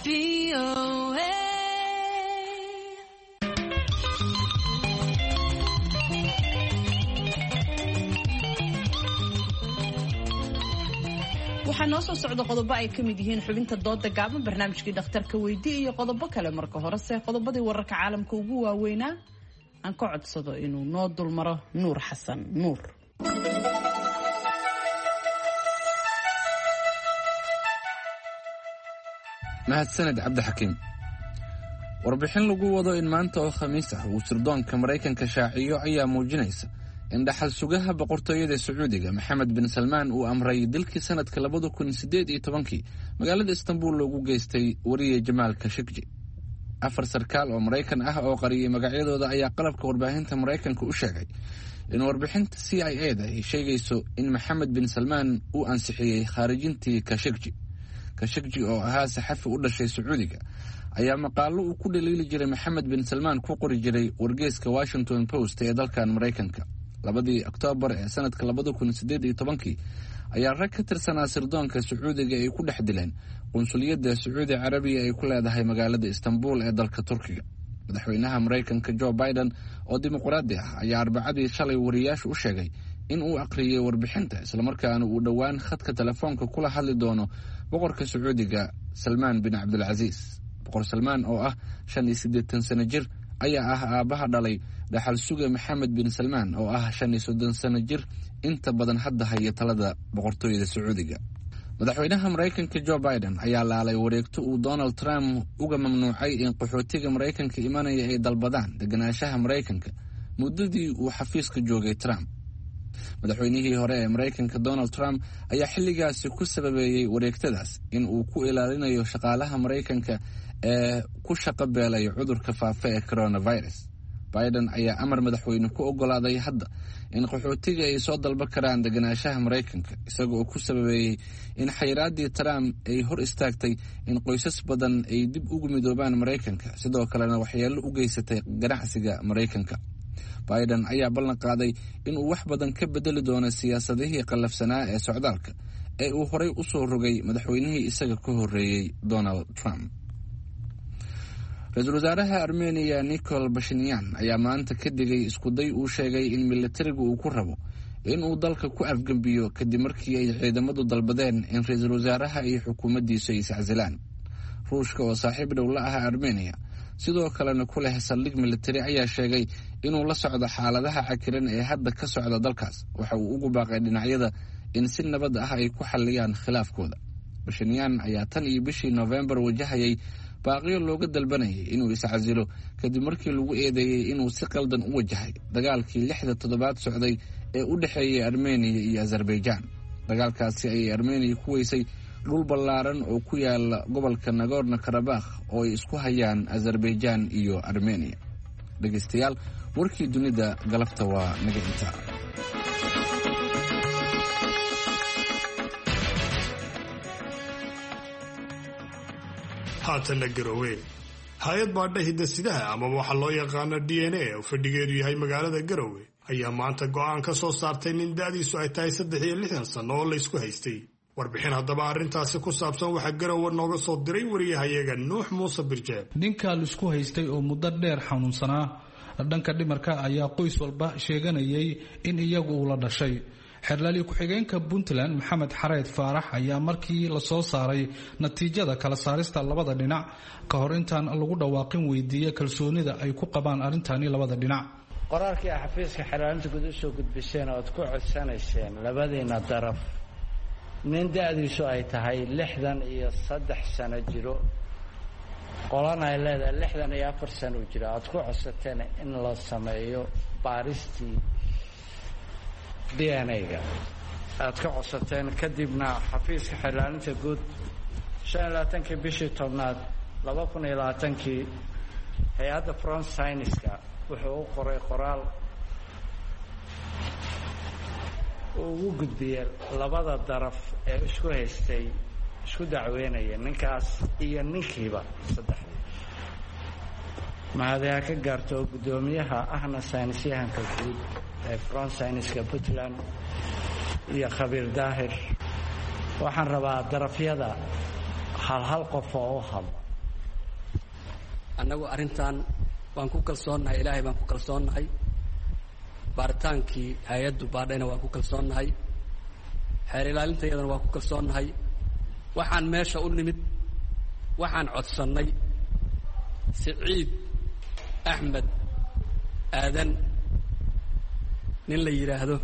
waxaa noo soo socda qodobo ay ka mid yihiin xubinta dooda gaaban, barnaamijkii dhakhtarka weydii iyo qodobo kale. marka horese qodobadii wararka caalamka ugu waaweynaa aan ka codsado inuu noo dulmaro nuur xasan nuur. mahadsaned cabdixakiim. warbixin lagu wado in maanta oo khamiis ah uu sirdoonka maraykanka shaaciyo ayaa muujinaysa in dhaxal sugaha boqortooyada sacuudiga maxamed bin salmaan uu amray dilkii sanadka labada kun sideed iyo tobankii magaalada istanbul loogu geystay wariye jamaal kashigji. afar sarkaal oo maraykan ah oo qariyay magacyadooda ayaa qalabka warbaahinta maraykanka u sheegay in warbixinta c i a da ay sheegayso in maxamed bin salmaan uu ansixiyey khaarijintii kashigji. kashigji oo ahaa saxafi u dhashay sacuudiga ayaa maqaalo uu ku dhaliili jiray maxamed bin salmaan ku qori jiray wargeyska washington post ee dalkan maraykanka. labadii oktoobar ee sanadka labada kun sideed iyo tobankii ayaa rag ka tirsanaa sirdoonka sacuudiga ay ku dhex dileen qunsuliyadda sacuudi carabiya ay ku leedahay magaalada istanbul ee dalka turkiga. madaxweynaha maraykanka joe biden oo dimuqraadi ah ayaa arbacadii shalay wariyaasha u sheegay in uu aqriyay warbixinta islamarkaana uu dhowaan khadka telefoonka kula hadli doono boqorka sacuudiga salmaan bin cabdulcasiis. boqor salmaan oo ah shan iyo siddeetan sano jir ayaa ah aabbaha dhalay dhaxal suga maxamed bin salmaan oo ah shan iyo soddon sano jir inta badan hadda haya talada boqortooyada sacuudiga. madaxweynaha maraykanka joe biden ayaa laalay wareegto uu donald trump uga mamnuucay in qaxootiga maraykanka imanaya ay dalbadaan deganaanshaha maraykanka muddadii uu xafiiska joogay trump. madaxweynihii hore ee maraykanka donald trump ayaa xilligaasi ku sababeeyey wareegtadaas in uu ku ilaalinayo shaqaalaha maraykanka ee ku shaqo beelay cudurka faafa ee coronavirus. biden ayaa amar madaxweyne ku ogolaaday hadda in qaxootiga ay soo dalba karaan deganaanshaha maraykanka, isaga oo ku sababeeyey in xayiraaddii trump ay hor istaagtay in qoysas badan ay dib ugu midoobaan maraykanka, sidoo kalena waxyeello u geysatay ganacsiga maraykanka. biden ayaa ballan qaaday inuu wax badan ka bedeli doono siyaasadihii qallafsanaa ee socdaalka ee uu horay u soo rogay madaxweynihii isaga ka horreeyey donald trump. ra-iisul wasaaraha armeniya nicol bashinyan ayaa maanta ka digay iskuday uu sheegay in militariga uu ku rabo inuu dalka ku afgembiyo kadib markii ay ciidamadu dalbadeen in ra-iisul wasaaraha iyo xukuumaddiisu ay iscasilaan. ruushka oo saaxiib dhow la ah armeniya sidoo kalena ku leh saldhig militari ayaa sheegay inuu la socdo xaaladaha cakiran ee hadda ka socda dalkaas. waxa uu ugu baaqay dhinacyada in si nabad ah ay ku xalliyaan khilaafkooda. bashinyan ayaa tan iyo bishii noofembar wajahayay baaqiyo looga dalbanayay inuu iscasilo kadib markii lagu eedeeyey inuu si qaldan u wajahay dagaalkii lixda toddobaad socday ee u dhexeeyay armeniya iyo azerbaijaan. dagaalkaasi ayay armeniya ku weysay dhul ballaaran oo ku yaala gobolka nagorno karabakh oo ay isku hayaan azerbaijaan iyo armeniya. dhegaystayaal, warkii dunida galabta waa naga intaa. haatanna garowe hay-ad baadha hidasidaha amaba waxaa loo yaqaano d n a oo fadhigeedu yahay magaalada garowe ayaa maanta go-aan ka soo saartay nin da-diisu ay tahay saddex iyo lixdan sano oo laysku haystay. warbixin haddaba arrintaasi ku saabsan waxaa garowe nooga soo diray wariyahayaga nuux muuse birjeeb. ninka laisku haystay oo muddo dheer xanuunsanaa dhanka dhimarka ayaa qoys walba sheeganayay in iyagu uu la dhashay. xerlaali ku-xigeenka puntland maxamed xareed faarax ayaa markii lasoo saaray natiijada kala saarista labada dhinac ka hor intaan lagu dhawaaqin weydiiya kalsoonida ay ku qabaan arrintani labada dhinac. qoraalkii a xafiiska xerlaalinta guud usoo gudbiseen ood ku codsanayseen labadiina daraf nin da-diisu ay tahay lixdan iyo saddex sano jiro, qolana ay leedahay lixdan iyo afar sano u jira, aad ku codsateen in la sameeyo baaristii d n a-ga aad ka codsateen. kadibna xafiiska xerlaalinta guud shan iyo labaatankii bishii tobnaad laba kun iyo labaatankii hay-adda front syniska wuxuu u qoray qoraal uu ugu gudbiyey labada daraf ee isku haystay isku dacweynaya ninkaas iyo ninkiiba saddexdii. mahadaya ka gaarto oo guddoomiyaha ahna saynisyahanka guud ee front syniska puntland iyo khabiir daahir. waxaan rabaa darafyada hal hal qof oo u hadla annagu arrintan waan ku kalsoonnahay, ilaahay baan ku kalsoonnahay. baaritaankii hay-addu baadhayna waan ku kalsoonnahay. xeer ilaalinta iyadana waan ku kalsoonnahay. waxaan meesha u nimid waxaan codsannay Siciid Axmed Aadan nin la yidhaahdo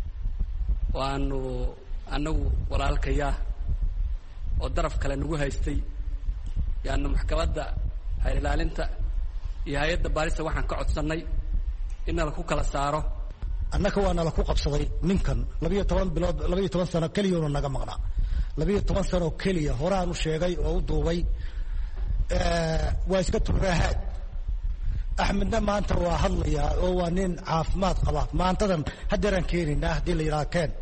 waanu annagu walaalkayaa oo daraf kale nagu haystay yaanu maxkamadda xeer ilaalinta iyo hay-adda baarista waxaan ka codsannay in nala ku kala saaro. annaka waa nala ku qabsaday ninkan labiyo toban bilood labiyo toban sano keliyauna naga maqnaa labiyo toban sano keliya horaan u sheegay oo u duubay waa iska turaahaad. axmedna maanta waa hadlayaa oo waa nin caafimaad qaba. maantadan haddeeraan keenaynaa haddii la yidhaha keen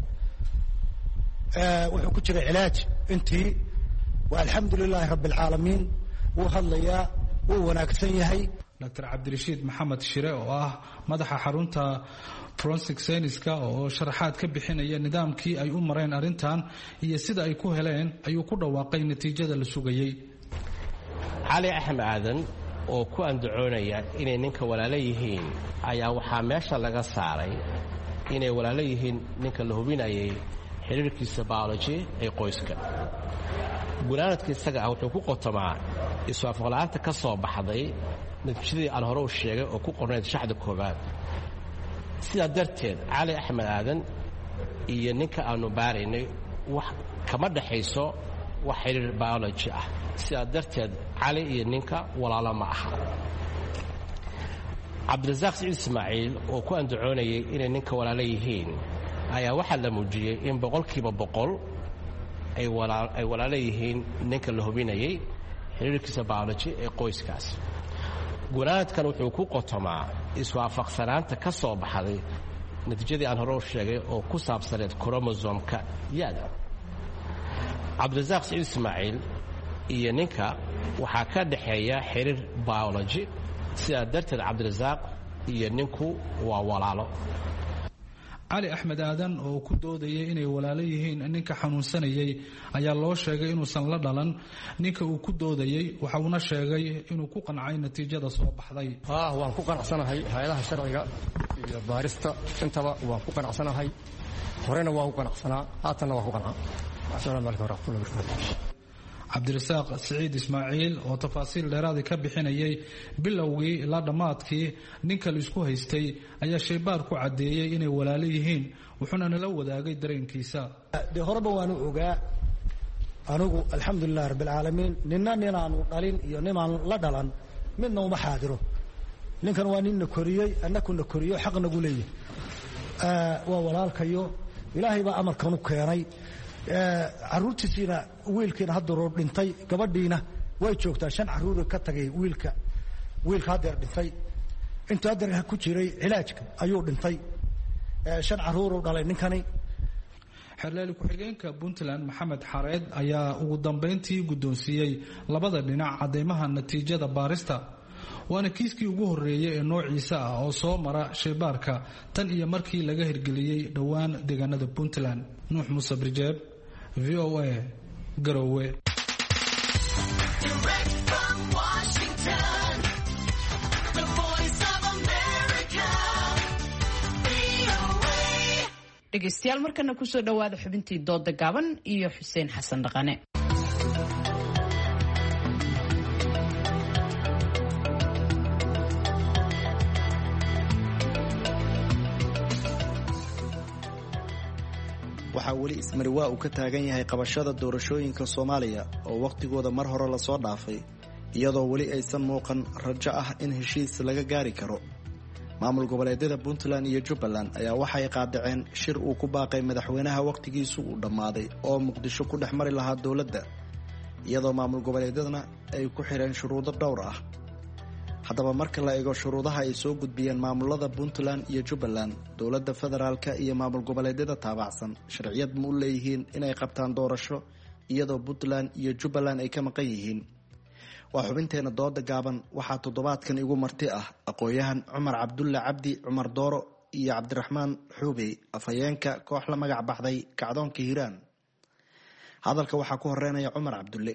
wuxuu ku jiray cilaaj intii waa alxamdu lilaahi rabbi alcaalamiin. wuu hadlayaa, wuu wanaagsan yahay. doctor cabdirashiid maxamed shire oo ah madaxa xarunta forensic scienceska oo sharaxaad ka bixinaya nidaamkii ay u mareen arrintan iyo sida ay ku heleen ayuu ku dhawaaqay natiijada la sugayey. cali axmed aadan oo ku andacoonaya inay ninka walaalo yihiin ayaa waxaa meesha laga saaray inay walaalo yihiin ninka la hubinayay xiriirkiisa biology ee qoyska. gunaanadka isaga ah wuxuu ku qotomaa iswaafaqla'aanta ka soo baxday natiijadii aan hore u sheegay oo ku qornayd shaxda koowaad. sidaa darteed cali axmed aadan iyo ninka aanu baaraynay wax kama dhaxayso wax xiriir biology ah. sidaa darteed cali iyo ninka walaalo ma aha. cabdirasaaq siciid ismaaciil oo ku andacoonayay inay ninka walaalo yihiin ayaa waxaa la muujiyey in boqolkiiba boqol ay walaalo yihiin ninka la hubinayay xiriirkiisa biology ee qoyskaas. gunaanadkan wuxuu ku qotomaa iswaafaqsanaanta ka soo baxday natiijadii aan hore u sheegay oo ku saabsaneed kromosomka yaada. cabdirasaaq siciid ismaaciil iyo ninka waxaa ka dhaxeeya xiriir biology. sidaa darteed cabdirasaaq iyo ninku waa walaalo. cali axmed aadan oo ku doodayay inay walaalo yihiin ninka xanuunsanayay ayaa loo sheegay inuusan la dhalan ninka uu ku doodayay. waxa uuna sheegay inuu ku qancay natiijada soo baxday. ah waan ku qanacsanahay hay'adaha sharciga iyo baarista intaba waan ku qanacsanahay. horena waan ku qanacsanaa, haatanna waan ku qancaa. assalaamu calaykum waraxmatullahi wabarakaatuh. cabdirasaaq siciid ismaaciil oo tafaasiil dheeraadi ka bixinayay bilowgii ilaa dhammaadkii ninka la isku haystay ayaa shaybaar ku caddeeyey inay walaalo yihiin, wuxuuna nala wadaagay dareenkiisa. dee horeba waanu ogaa anigu alxamdulilahi rabbilcaalamiin. ninna ninaanu dhalin iyo ninaan la dhalan midna uma xaadiro. ninkan waa ninna koriyey, annakuna koriyo xaq nagu leeyahy. waa walaalkayo, ilaahay baa amarkan u keenay. caruurtiisiina wiilkiina haddeeroo dhintay, gabadhiina way joogtaa. shan caruura ka tagay wiilka wiilka haddeer dhintay. intuu haddeer ku jiray cilaajka ayuu dhintay. shan caruuruu dhalay ninkani. xerlaali ku-xigeenka puntland maxamed xareed ayaa ugu dambayntii guddoonsiiyey labada dhinac cadeymaha natiijada baarista. waana kiiskii ugu horreeyey ee noociisa ah oo soo mara shaybaarka tan iyo markii laga hirgeliyey dhowaan deegaanada puntland. nuux muuse birjeeb, v o a, Garowe. dhegaystayaal markana kusoo dhawaada xubintii dooda gaaban iyo xuseen xasan dhaqane. waxaa weli ismariwaa uu ka taagan yahay qabashada doorashooyinka soomaaliya oo wakhtigooda mar hore lasoo dhaafay, iyadoo weli aysan muuqan rajo ah in heshiis laga gaari karo. maamul goboleedyada puntland iyo jubbaland ayaa waxay qaadaceen shir uu ku baaqay madaxweynaha wakhtigiisu uu dhammaaday oo muqdisho ku dhex mari lahaa dowladda, iyadoo maamul goboleedyadana ay ku xireen shuruudo dhowr ah. haddaba marka la eego shuruudaha ay soo gudbiyeen maamulada puntland iyo jubbaland, dowladda federaalka iyo maamul goboleedyada taabacsan sharciyad ma u leeyihiin inay qabtaan doorasho iyadoo puntland iyo jubbaland ay ka maqan yihiin? waa xubinteena dooda gaaban. waxaa toddobaadkan igu marti ah aqoon-yahan cumar cabdulle cabdi cumar dooro iyo cabdiraxmaan xuubey, afhayeenka koox la magac baxday kacdoonka hiiraan. hadalka waxaa ku horeynaya cumar cabdulle.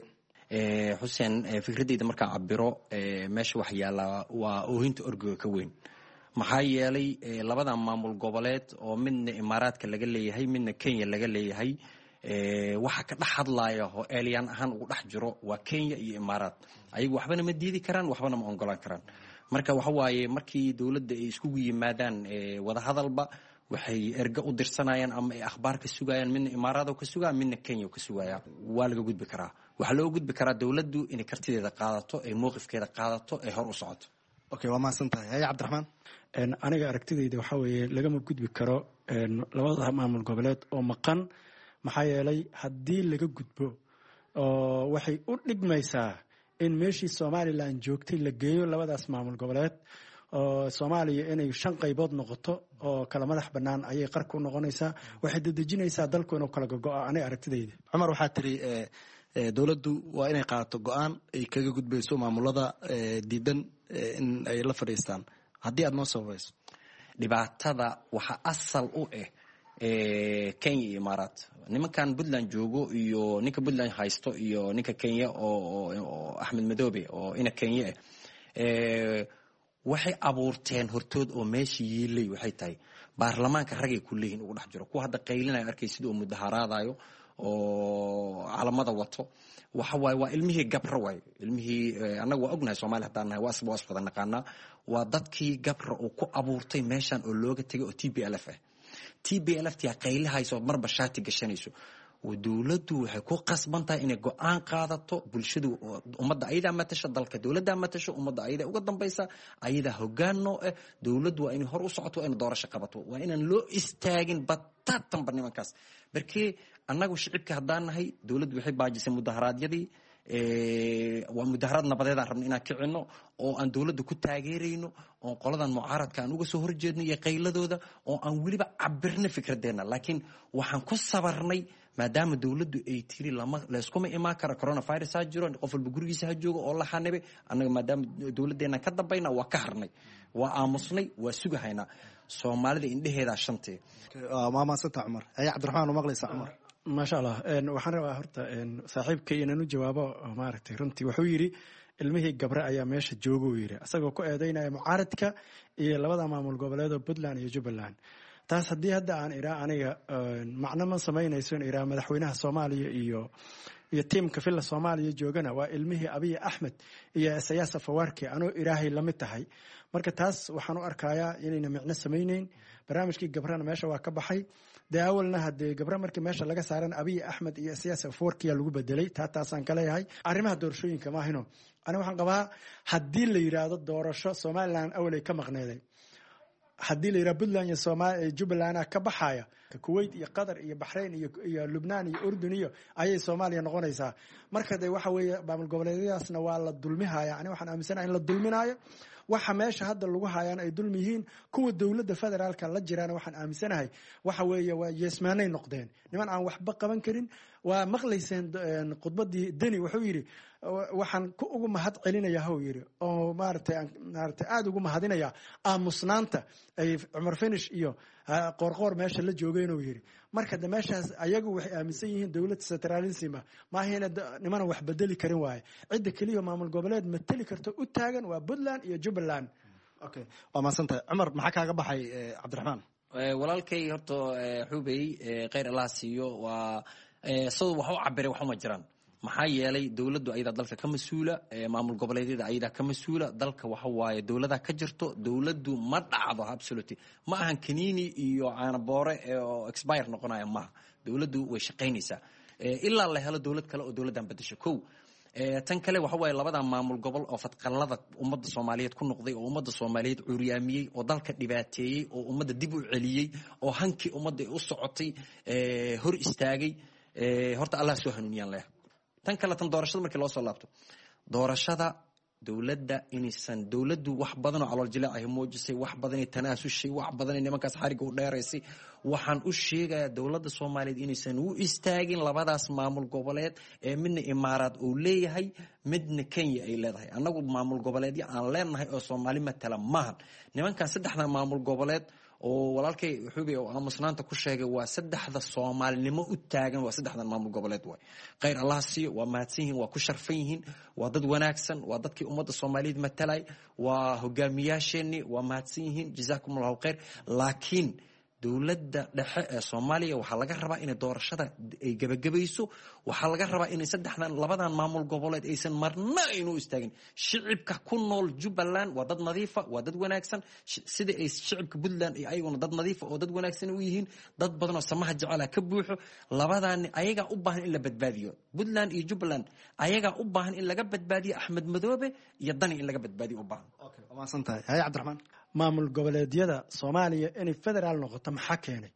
xuseen fikradeyda markaan cabiro meesha wax yaalla waa oohinta orgiga ka weyn maxaa yeelay labadan maamul goboleed oo midna imaaraadka laga leeyahay midna Kenya laga leeyahay waxa ka dhex hadlaya oo alien ahaan ugu dhex jiro waa Kenya iyo Imaaraad ayagu waxbana ma diidi karaan waxbana ma ogolaan karaan marka waxa waaye markii dawladda ay isku yimaadaan wada hadalba waxay erga u dirsanayaan ama ay akhbaar ka sugayaan midna Imaaraad oo ka sugaa midna Kenya oo ka sugaya waa laga gudbi karaa waxa loo gudbi karaa dawladdu inay kartideeda qaadato ay mowqifkeeda qaadato ay hor u socoto okay waa maasantahay hay Cabdiraxmaan aniga aragtidayda waxa weeye lagama gudbi karo labada maamul goboleed oo maqan maxaa yeelay haddii laga gudbo oo waxay u dhigmaysaa in meeshii Somaliland joogtay la geeyo labadaas maamul goboleed oo Soomaaliya inay shan qaybood noqoto oo kala madax banaan ayay qarku noqonaysaa waxay dadejinaysaa dalku inuu kala go'o anay aragtidayda Cumar waxaa tiri dawladdu waa inay qaato go'aan ay kaga gudbayso maamulada diidan in ay la fadhiistaan haddii aad noo sabayso dhibaatada waxa asal u ah Kenya iyo Imaaraad nimankan Puntland joogo iyo ninka Puntland haysto iyo ninka Kenya oo Axmed Madoobe oo ina Kenya eh waxay abuurteen hortood oo meeshii yeelay waxay tahay baarlamaanka ragay ku leeyihiin ugu dhex jiro kuwa hadda qaylinaya arkay sidoo mudaharaadayo oo calamada wato waxa waay waa ilmihii gabra waay ilmihii anagu waa ognahay Soomaaliya hadaan nahay waa asba wasfada naqaana waa dadkii gabra oo ku abuurtay meeshan oo looga tagay oo T P L F ah T P L F tii qaylihayso marba shaati gashanayso ودولته waxay ku qasban tahay inay go'aan qaadato bulshadu ummadda ayada matasha dalka dawladda matasha ummadda ayada uga dambaysa ayada hogaano ah dawladdu waa inay hor u socoto in doorasho qabato waa inaan loo istaagin batatan barnaamijkaas barkii annagu shicibka hadaan nahay dawladdu waxay baajisay mudaharaadyadii ee waa mudaharaad nabadeed aan rabnay inaan kicino oo aan dawladda ku taageerayno oo qoladan mucaaradka aan uga soo horjeedno iyo qayladooda oo aan waliba cabirna fikradeena laakiin waxaan ku sabarnay maadaama dawladdu ay tiri lama la isku ma imaan karo coronavirus ha jiro qof walba gurigiisa ha joogo oo la xanabe annaga maadaama dawladeena ka dambayna waa ka harnay waa aamusnay waa sugahayna Soomaalida indheheeda shantee maama sata Umar ay Cabdiraxmaan maqlaysa Umar ma sha Allah een waxaan rabaa horta een saaxiibkay inaan u jawaabo maaragtay runtii wuxuu yiri ilmihii gabre ayaa meesha joogo yiri asagoo ku eedeynaya mucaaradka iyo labada maamul goboleed oo Puntland iyo Jubaland taas hadii hadda aan iraa aniga macna ma sameynayso in iraa madaxweynaha Soomaaliya iyo iyo teamka filla Soomaaliya joogana waa ilmihii Abiy Ahmed iyo siyaasa fawarki anoo iraahay la mid tahay marka taas waxaan u arkayaa inayna macna sameynayn barnaamijkii gabrana meesha waa ka baxay daawalna hadee gabra markii meesha laga saaran Abiy Ahmed iyo siyaasa fawarki lagu bedelay taa taasaan kala yahay arrimaha doorashooyinka ma ahino ana waxaan qabaa hadii la yiraahdo doorasho Somaliland awlay ka maqneeday hadii la yiraahdo Puntland iyo Soomaaliya Jubaland ka baxaya Kuwait iyo Qatar iyo Bahrain iyo iyo Lebanon iyo Urdun iyo ayay Soomaaliya noqonaysaa marka day waxa weeye maamul goboleedyadaasna waa la dulmihaaya ani waxaan aaminsanahay in la dulminayo waxa meesha hadda lagu hayaan ay dulmihiin kuwa dawladda federaalka la jiraan waxaan aaminsanahay waxa weeye waa yeesmaanay noqdeen niman aan waxba qaban karin waa maqlayseen khudbadii dani wuxuu yiri waxaan ku ugu mahad celinaya hoo yiri oo maartay maartay aad ugu mahadinaya aamusnaanta ay Umar Finish iyo qorqor meesha la joogeen oo yiri marka de meeshaas ayagu waxay aaminsan yihiin dawladda centralism ma ahayna niman wax bedeli karin waay cid kaliya maamul goboleed matali karto u taagan waa Puntland iyo Jubaland okay waa maasanta Umar maxaa kaaga baxay Cabdiraxmaan walaalkay horto xubay qeyr Allah siiyo waa soo wax u cabiray wax ma jiraan maxaa yeelay dawladdu ayada dalka ka masuula maamul goboleedyada ayada ka masuula dalka waxa waaye dawladda ka jirto dawladdu ma dhacdo absolutely ma ahan kaniini iyo caana boore oo expire noqonaya ma dawladdu way shaqeynaysaa ilaa la helo dawlad kale oo dawladdan bedesho kow tan kale waxa waaye labada maamul gobol oo fadqalada ummadda Soomaaliyeed ku noqday oo ummadda Soomaaliyeed cuuryaamiyay oo dalka dhibaateeyay oo ummadda dib u celiyay oo hanki ummadda u socotay hor istaagay horta Allah soo hanuuniyaan leh tan kale tan doorashada markii loo soo laabto doorashada dawladda inaysan dawladdu wax badan oo calool jilaac ay muujisay wax badan ay tanaasushay wax badan nimankaas xariga u dheeraysay waxaan u sheegayaa dawladda Soomaaliyeed inaysan u istaagin labadaas maamul goboleed ee midna Imaaraad uu leeyahay midna Kenya ay leedahay annagu maamul goboleedyo aan leenahay oo Soomaali matala maahan nimankan saddexda maamul goboleed oo walaalkay xubi oo aamusnaanta ku sheegay waa saddexda soomaalinimo u taagan waa saddexdan maamul goboleed waay khayr allah siiyo waa mahadsan yihiin waa ku sharfan yihiin waa dad wanaagsan waa dadkii ummadda soomaaliyeed matalay waa hogaamiyaasheenii waa mahadsan yihiin jazaakum allahu khayr laakiin dowladda dhexe ee Soomaaliya waxa laga rabaa in doorashada ay gabagabayso waxa laga rabaa in saddexdan labadan maamul goboleed aysan marna inuu istaagin shicibka ku nool Jubbaland waa dad nadiif ah waa dad wanaagsan sida ay shicibka Puntland ay ayaguna dad nadiif ah oo dad wanaagsan u yihiin dad badan oo samaha jecel ka buuxo labadan ayaga u baahan in la badbaadiyo Puntland iyo Jubbaland ayaga u baahan in laga badbaadiyo Axmed Madoobe iyo Dani in laga badbaadiyo u baahan okay waa santahay hay Cabdiraxmaan maamul goboleedyada Soomaaliya in federal noqoto maxaa keenay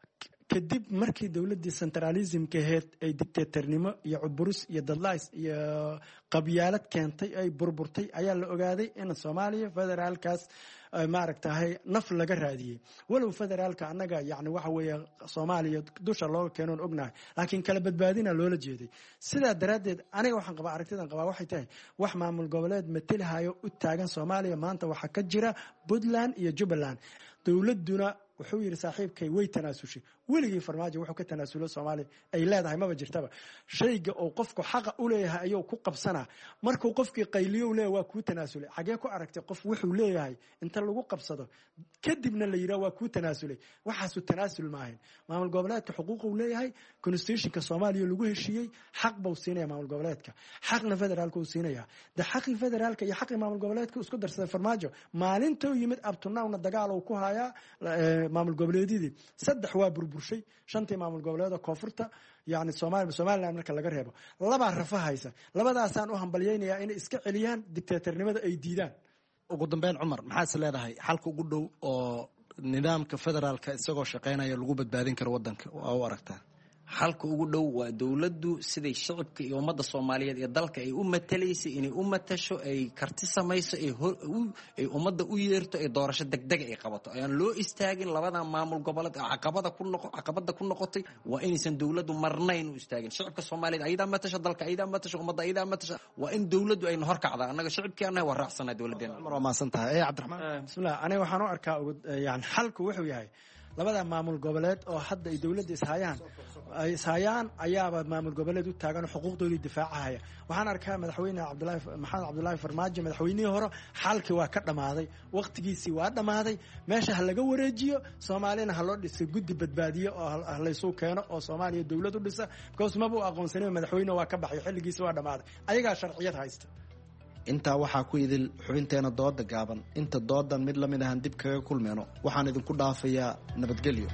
kadib markii dawladda centralism-ka ahayd ay dictatornimo iyo cudburus iyo dadlays iyo qabyaalad keentay ay burburtay ayaa la ogaaday in Soomaaliya federaalkaas maaragtahay naf laga raadiyay walow federaalka anaga yaani waxa weeye Soomaaliya dusha looga keenon ognahay laakiin kala badbaadina loola jeeday sida daraadeed aniga waxaan qabaa aragtidan qabaa waxay tahay wax maamul goboleed matalahayo u taagan Soomaaliya maanta waxa ka jira Puntland iyo Jubbaland dawladuna wuxuu yiri saaxiibkay way tanaasushay weligii farmaajo wuxuu ka tanaasulo Soomaaliya ay leedahay ma jirtaba shayga oo qofku xaq u leeyahay ayuu ku qabsanaa markuu qofkii qayliyo leeyahay waa ku tanaasulay xagee ku aragtay qof wuxuu leeyahay inta lagu qabsado kadibna la yiraahdo waa ku tanaasulay waxaas uu tanaasul maahan maamul goboleedka xuquuq uu leeyahay constitutionka Soomaaliya lagu heshiiyay xaq buu siinaya maamul goboleedka xaqna federaalka uu siinaya da xaqi federaalka iyo xaqi maamul goboleedka isku darsaday farmaajo maalintii yimid abtunaawna dagaal uu ku haya maamul goboleedyadii saddex waa burburshay shantii maamul goboleedka koonfurta yaani Soomaaliya Soomaaliland marka laga reebo laba rafahaysa labadaasaan u hambalyeynaya in iska celiyaan dictatornimada ay diidaan ugu dambeyn Cumar maxaa leedahay xalka ugu dhow oo nidaamka federaalka isagoo shaqeynaya lagu badbaadin karo wadanka waa u aragtaa halka ugu dhow waa dawladdu siday shacabka iyo ummadda Soomaaliyeed ee dalka ay u mataleysay inay u matasho ay karti samayso ay ay ummadda u yeerto ay doorasho degdeg ay qabato ayaan loo istaagin labada maamul goboleed caqabada ku noqo caqabada ku noqotay waa inaysan dawladdu marnayn u istaagin shacabka Soomaaliyeed ayda matasho dalka ayda matasho ummadda ayda matasho waa in dawladdu ay hor kacdo anaga shacabkeena waa raacsanaa dawladeena ma ma santahay ee Cabdiraxmaan bismillah aniga waxaan u arkaa yani xalku wuxuu yahay labada maamul goboleed oo hadda ay dawladda ishayaan ay ishayaan ayaaba maamul goboleed u taagan xuquuqdoodii difaacaya waxaan arkaa madaxweyne Cabdullaahi Maxamed Cabdullaahi Farmaajo madaxweynihii hore xalkii waa ka dhamaaday waqtigiisii waa dhamaaday meesha ha laga wareejiyo Soomaalina ha loo dhisay guddi badbaadiyo oo la isoo keeno oo Soomaaliya dawlad u dhisa because ma buu aqoonsanay madaxweyne waa ka baxay xilligiisii waa dhamaaday ayaga sharciyad haysta intaa waxaa ku idil xubinteena dooda gaaban inta doodan mid lamid ahan dib kaga kulmeeno waxaan idinku dhaafayaa nabadgelyo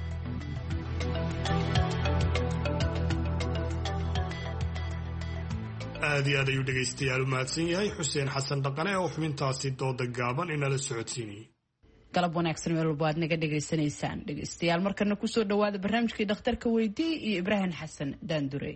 aad iyo aad ayuu dhegaystayaal u mahadsan yahay xuseen xasan dhaqane oo xubintaasi dooda gaaban inala socodsiinayay galab wanaagsan meel walba aad naga dhegaysanaysaan dhegaystayaal markana kusoo dhawaada barnaamijkii dhakhtarka weydii iyo Ibraahim Xasan Daandure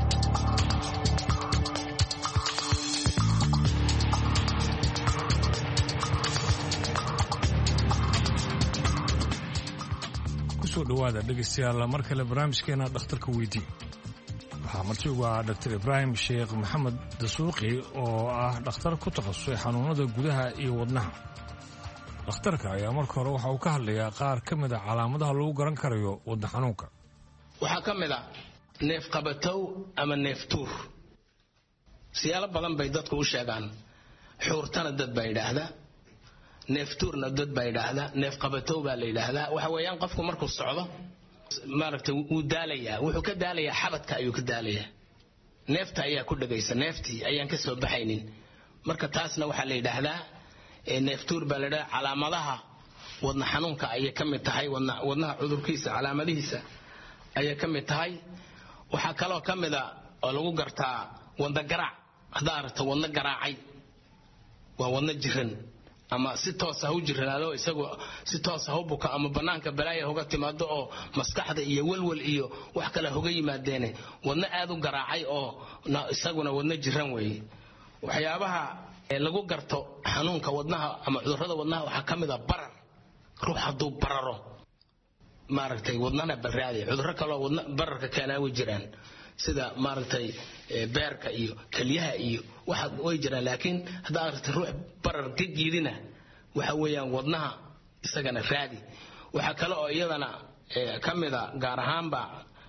dhawaada dhegaystayaal mar kale barnaamijkeena dhakhtarka weydii waxaa marti ugu ah Dr. Ibraahim Sheekh Maxamed Dasuuqi oo ah dhakhtar ku takhasusay xanuunada gudaha iyo wadnaha dhakhtarka ayaa marka hore waxa uu ka hadlayaa qaar ka mid a calaamadaha lagu garan karayo wadna xanuunka waxaa ka mid a neef qabatow ama neef tuur siyaalo badan bay dadku u sheegaan xuurtana dad baa yidhaahdaa neeftuurna dad baa yidhaahdaa neef qabatow baa la yidhaahdaa waxa weeyaan qofku markuu socdo maaragtay wuu daalayaa wuxuu ka daalayaa xabadka ayuu ka daalayaa neefta ayaa ku dhagaysa neeftii ayaan ka soo baxaynin marka taasna waxaa la yidhaahdaa neeftuur baa la yidhahdaa calaamadaha wadna xanuunka ayay ka mid tahay wadnaha cudurkiisa calaamadihiisa ayay ka mid tahay waxaa kaloo ka mid a oo lagu gartaa wadna garaac haddaa aragto wadna garaacay waa wadna jiran ama si toos ah u jiranaado isagoo si toos ah u buka ama banaanka balaaya uga timaado oo maskaxda iyo walwal iyo wax kale uga yimaadeen wadna aad u garaacay oo isaguna wadna jiran weeye waxyaabaha lagu garto xanuunka wadnaha ama cudurrada wadnaha waxa kamid ah barar ruux hadduu bararo maaragtay wadnana barraadi cudurro kale oo wadna bararka keenaa way jiraan sida maaragtay beerka iyo kaliyaha iyo waxa way jiraan laakiin hadda aragtay ruux barar ka jiidina waxa weeyaan wadnaha isagana raadi waxa kale oo iyadana ka mida gaar ahaanba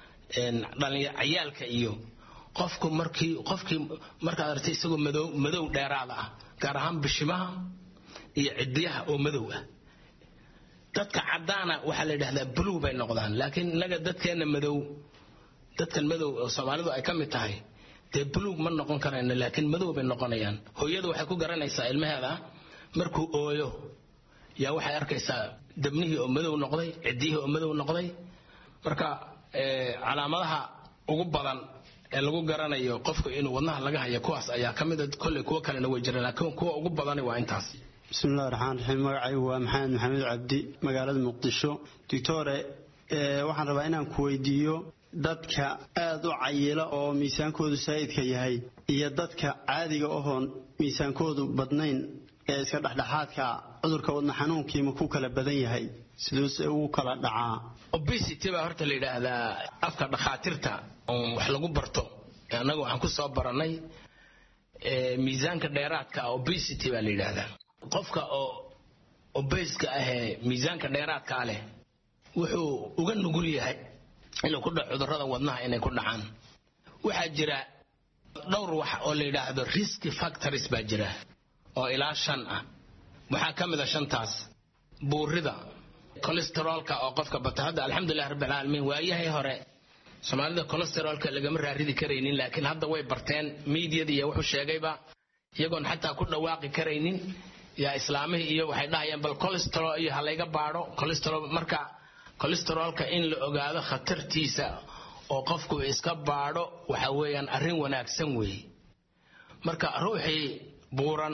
dhalinyarada iyo qofku markii qofkii markaad aragtay isagoo madow madow dheeraad ah gaar ahaan bishimaha iyo cidiyaha oo madow ah dadka cadaana waxa la yiraahdaa blue bay noqdaan laakiin naga dadkeena madow dadkan madow oo Soomaalidu ay ka mid tahay de blue ma noqon karaan laakiin madow bay noqonayaan hooyadu waxay ku garanaysaa ilmaheeda markuu ooyo yaa waxay arkaysaa dabnihii oo madow noqday cidiyihii oo madow noqday marka ee calaamadaha ugu badan ee lagu garanayo qofka inuu wadnaha laga hayo kuwaas ayaa kamid ah kulli kuwa kale way jiraan laakiin kuwa ugu badan waa intaas bismillaahir rahmaanir rahiim magacaygu waa maxamed maxamed cabdi magaalada muqdisho doctore ee waxaan rabaa inaan ku weydiiyo dadka aad u cayila oo miisaankoodu saayidka yahay iyo dadka caadiga ahoon miisaankoodu badnayn ee iska dhaxdhaxaadka cudurka wadna xanuunkii ma ku kala badan yahay sidoo uu kala dhacaa obesity baa horta la yiraahdaa afka dhakhaatiirta oo wax lagu barto anagu waxaan ku soo baranay ee miisaanka dheeraadka obesity baa la yiraahdaa qofka oo obese-ka ah miisaanka dheeraadka leh wuxuu uga nugul yahay inuu ku dhaco cudurrada wadnaha inay ku dhacaan waxa jira dhowr wax oo la yiraahdo risk factors baa jira oo ilaa shan ah waxa kamid ah shantaas buurida cholesterolka oo qofka bata hadda alxamdulillah rabbil alamin waayahay hore Soomaalida cholesterolka laga ma raaridi kareynin laakiin hadda way barteen media-da iyo wuxuu sheegayba iyagoon xataa ku dhawaaqi kareynin ya islaamihi iyo waxay dhahayaan bal cholesterol iyo halayga baaro cholesterol marka cholesterolka in la ogaado khatartiisa oo qofku iska baaro waxa weeyaan arrin wanaagsan weey marka ruuxii buuran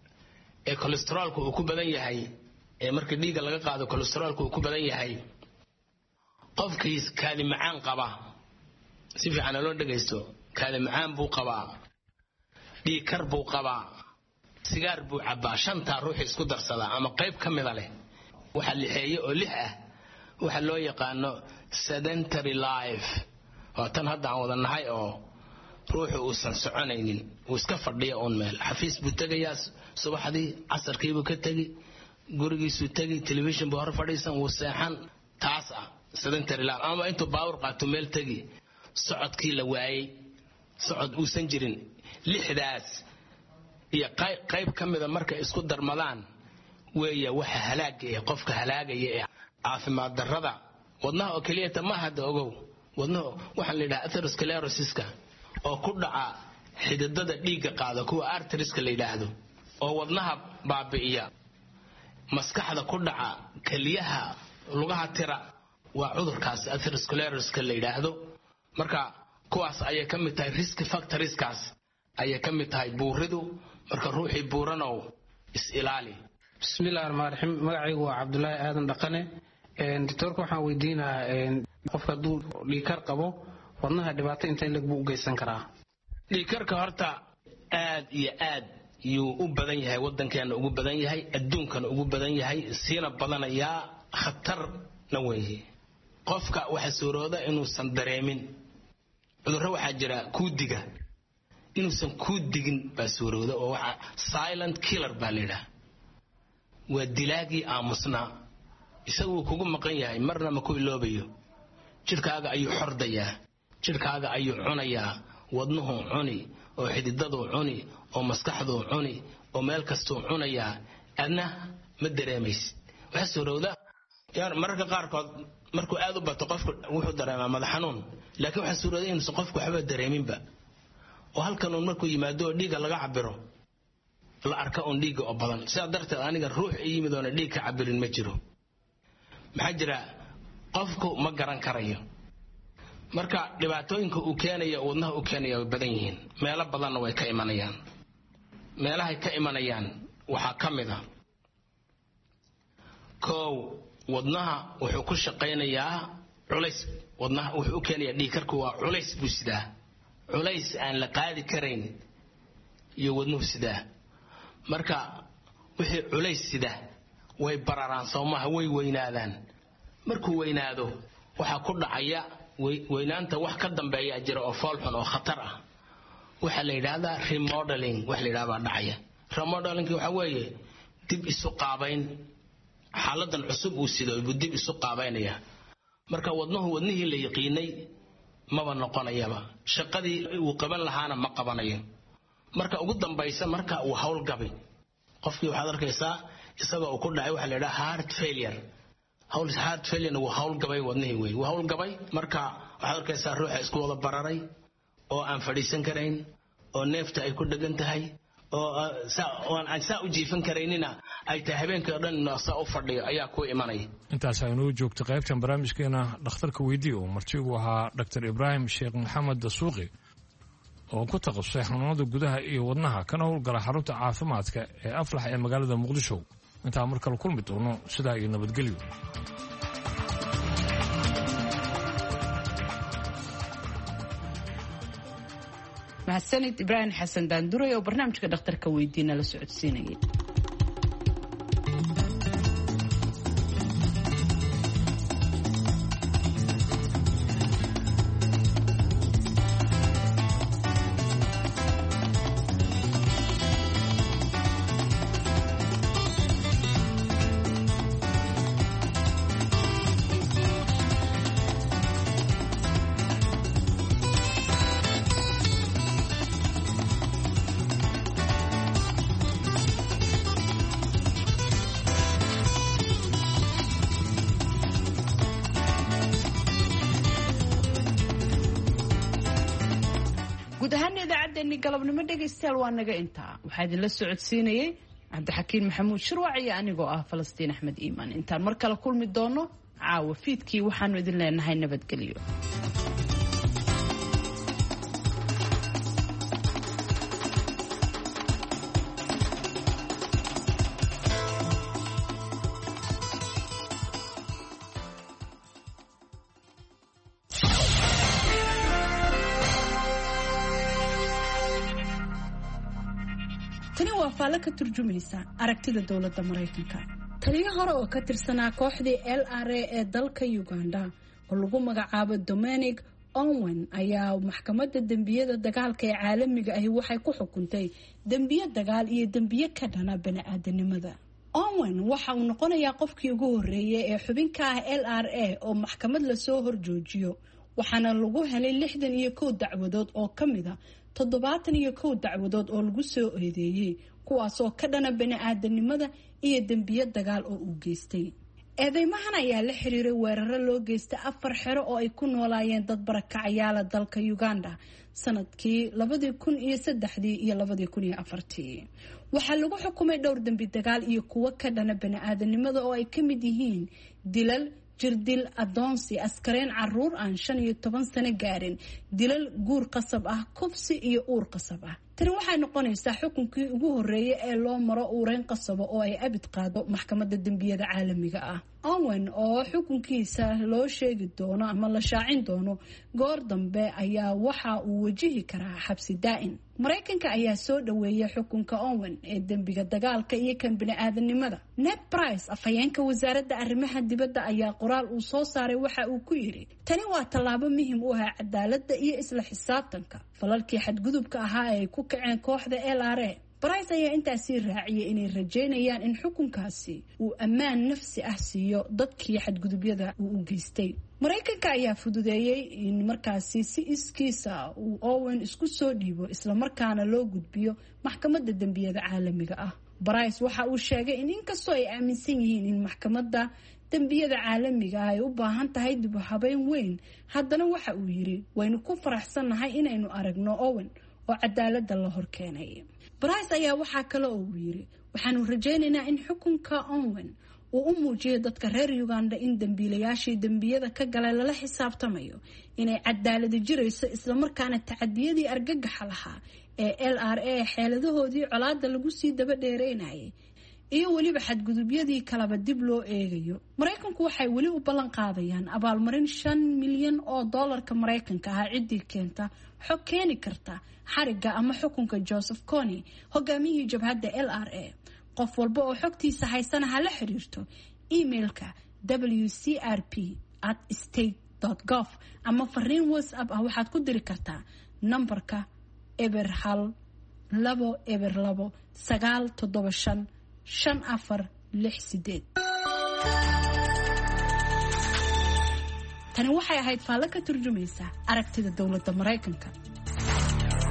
ee cholesterolku uu ku badan yahay ee marka dhiiga laga qaado cholesterolku uu ku badan yahay qofkiis kaadi macaan qaba si fiican loo dhageysto kaadi macaan buu qabaa dhiig kar buu qabaa sigaar buu cabaa shanta ruux isku darsada ama qayb kamid leh waxa lixeeyo oo lix ah waxa loo yaqaano sedentary life oo tan hadda aan wadanahay oo ruuxu uu san soconaynin uu iska fadhiyo on meel xafiis buu tagayaa subaxdii casarkii buu ka tagi gurigiisu tagi television buu hor fadhiisan uu seexan taas ah sedentary life ama intuu baawur qaato meel tagi socodkii la waayay socod uu san jirin lixdaas iyo qayb kamida marka isku darmadaan weeya waxa halaag ee qofka halaagaya ee caafimaad darrada wadnaha oo kaliya ma hada ogow wadnaha waxa la yiraahdaa atherosclerosis-ka oo ku dhaca xididada dhiigga qaada kuwa arteries-ka la yiraahdo oo wadnaha baabi'iya maskaxda ku dhaca kaliyaha lugaha tira waa cudurkaas atherosclerosis-ka la yiraahdo marka kuwaas ayay kamid tahay risk factors-kaas ayay kamid tahay buuridu marka ruuxii buuranow is ilaali bismillaahir rahmaanir rahiim magacaygu waa Cabdullaahi Aadan Dhaqane een doctorka waxaan weydiinaa een qofka duu dhiikar qabo wadnaha dhibaato intee lag buu u geysan karaa dhiikarka horta aad iyo aad yuu u badan yahay wadankeena ugu badan yahay adduunkana ugu badan yahay siina badanaya khatarna weeye qofka waxa suurooda inuusan dareemin cudurro waxa jira kuudiga inuusan kuudigin baa suurooda oo waxa silent killer baa la yiraahdaa waa dilaagii aamusna isagu kugu maqan yahay marna ma ku iloobayo jirkaaga ayuu xordayaa jirkaaga ayuu cunayaa wadnuhu cuni oo xididadu cuni oo maskaxdu cuni oo meel kasto cunayaa adna ma dareemaysid waxa suurowda yar marka qaarkood markuu aad u bato qofku wuxuu dareemaa madax xanuun laakiin waxa suurowda inuu qofku waxba dareeminba oo halkan uu markuu yimaado dhiiga laga cabiro la arka on dhiiga oo badan sidaa darteed aniga ruux yimid oo dhiig ka cabirin ma jiro maxaa jira qofku ma garan karayo marka dhibaatooyinka uu keenayo wadnaha uu keenayo way badan yihiin meelo badanna way ka imanayaan meelaha ka imanayaan waxa kamid ah koow wadnaha wuxuu ku shaqeynayaa culays wadnaha wuxuu keenayaa dhiig karku waa culays buu sidaa culays aan la qaadi karayn iyo wadnuhu sidaa marka wixii culays sida way bararaan Soomaha way weynaadaan markuu weynaado waxa ku dhacaya weynaanta wax ka dambeeya jira oo foolxun oo khatar ah waxa la yiraahdaa remodeling wax la yiraahdaa dhacaya remodeling waxa weeye dib isu qaabayn xaaladan cusub uu sido uu dib isu qaabaynaya marka wadnuhu wadnihii la yaqiinay maba noqonayaba shaqadii uu qaban lahaana ma qabanayo marka ugu dambaysa marka uu hawl gabay qofkii waxaad arkaysaa isagoo uu ku dhacay waxa la yiraahdaa heart failure hawl heart failure uu hawl gabay wadnihii way uu hawl gabay marka waxaad arkaysaa ruuxa isku wada bararay oo aan fadhiisan karayn oo neefta ay ku dhagan tahay oo aan saa u jiifan karaynina ay tahay habeenkii oo dhan saa u fadhiyo ayaa ku imanaya intaas aynu joogto qaybtan barnaamijkeena dhakhtarka weydii oo martigu ahaa Dr Ibrahim Sheekh Maxamed Dasuuqi oo ku takhasusay xanuunada gudaha iyo wadnaha kana howlgala xarunta caafimaadka ee Aflax ee magaalada Muqdisho inta mar kale kulmi doono sidaa iyo nabadgelyo mahadsanid Ibrahim Xasan Daanduray oo barnaamijka dhakhtarka weydiina la socodsiinayay guud ahaan idaacaddeeni galabnimo dhegaystayaal waa naga intaa waxaa idinla socodsiinayay cabdixakiin maxamuud shirwac iyo anigoo ah falastiin axmed iimaan intaan mar kale kulmi doono caawa fiidkii waxaanu idin leenahay nabadgelyo faalo ka turjumaysa aragtida dowladda Mareykanka. Taliye hore oo ka tirsanaa kooxdii L R A ee dalka Uganda oo lagu magacaabo Dominic Ongwen ayaa maxkamadda dambiyada dagaalka ee caalamiga ahi waxay ku xukuntay dambiyo dagaal iyo dambiyo ka dhana bani'aadanimada. Ongwen waxa uu noqonayaa qofkii ugu horeeyay ee xubinka ah L R A oo maxkamad la soo horjoojiyo waxaana lagu helay lixdan iyo kow dacwadood oo kamida toddobaatan iyo kow dacwadood oo lagu soo eedeeyay kuwaasoo ka dhana bani'aadanimada iyo dambiyo dagaal oo uu geystay. eedeymahan ayaa la xiriiray weeraro loo geystay afar xero oo ay ku noolaayeen dad barakacayaala dalka Uganda sanadkii labadii kun iyo saddexdii iyo labadii kun iyo afartii. waxaa lagu xukumay dhowr dambi dagaal iyo kuwo ka dhana bani'aadanimada oo ay ka mid yihiin dilal, jirdil, adoonsi, askareen caruur aan shan iyo toban sano gaarin, dilal, guur qasab ah, kufsi iyo uur qasab ah. tani waxay noqonaysaa xukunkii ugu horeeyay ee loo maro uureen qasabo oo ay abid qaado maxkamadda dambiyada caalamiga ah. Owen oo xukunkiisa loo sheegi doono ama la shaacin doono goor dambe ayaa waxa uu wajihi karaa xabsi daa'im. Mareykanka ayaa soo dhaweeyay xukunka Owen ee dambiga dagaalka iyo kan bini'aadanimada. Ned Price, afhayeenka wasaaradda arrimaha dibadda, ayaa qoraal uu soo saaray waxa uu ku yiri tani waa tallaabo muhiim u ah cadaaladda iyo isla xisaabtanka falalkii xadgudubka ahaa ee ku kaceen kooxda L R A. Price ayaa intaasi raaciyay inay rajeynayaan in xukunkaasi uu ammaan nafsi ah siiyo dadkii xadgudubyada uu u geystay. Mareykanka ayaa fududeeyay in markaasi si iskiisa uu Owen isku soo dhiibo isla markaana loo gudbiyo maxkamadda dambiyada caalamiga ah. Price waxa uu sheegay in inkastoo ay aaminsan yihiin in maxkamadda dambiyada caalamiga ay u baahan tahay dib u habeyn weyn, haddana waxa uu yiri waynu ku faraxsanahay inaynu aragno Owen oo cadaaladda la horkeenay. Price ayaa waxa kale oo uu yiri waxaanu rajaynaynaa in xukunka Owen uu u muujiyo dadka reer Uganda in dambiilayaashii dambiyada ka galay lala xisaabtamayo, inay cadaalad jirayso isla markaana tacadiyadii argagaxa lahaa ee L R A xeeladahoodii colaadda lagu sii daba dheereynayay iyo waliba xadgudubyadii kalaba dib loo eegayo. Mareykanku waxay wali u ballan qaadayaan abaalmarin shan milyan oo doolarka Mareykanka ah cidii keenta xog keeni karta xariga ama xukunka Joseph Kony, hogaamiyihii jabhadda L R A. qof walba oo xogtiisa haysana ha la xiriirto emailka w c r p at state dot gov ama fariin WhatsApp ah waxaad ku diri kartaa nambarka eber hal labo eber labo sagaal toddoba shan shan afar lix sideed. tani waxay ahayd faallo ka turjumaysa aragtida dowladda Mareykanka.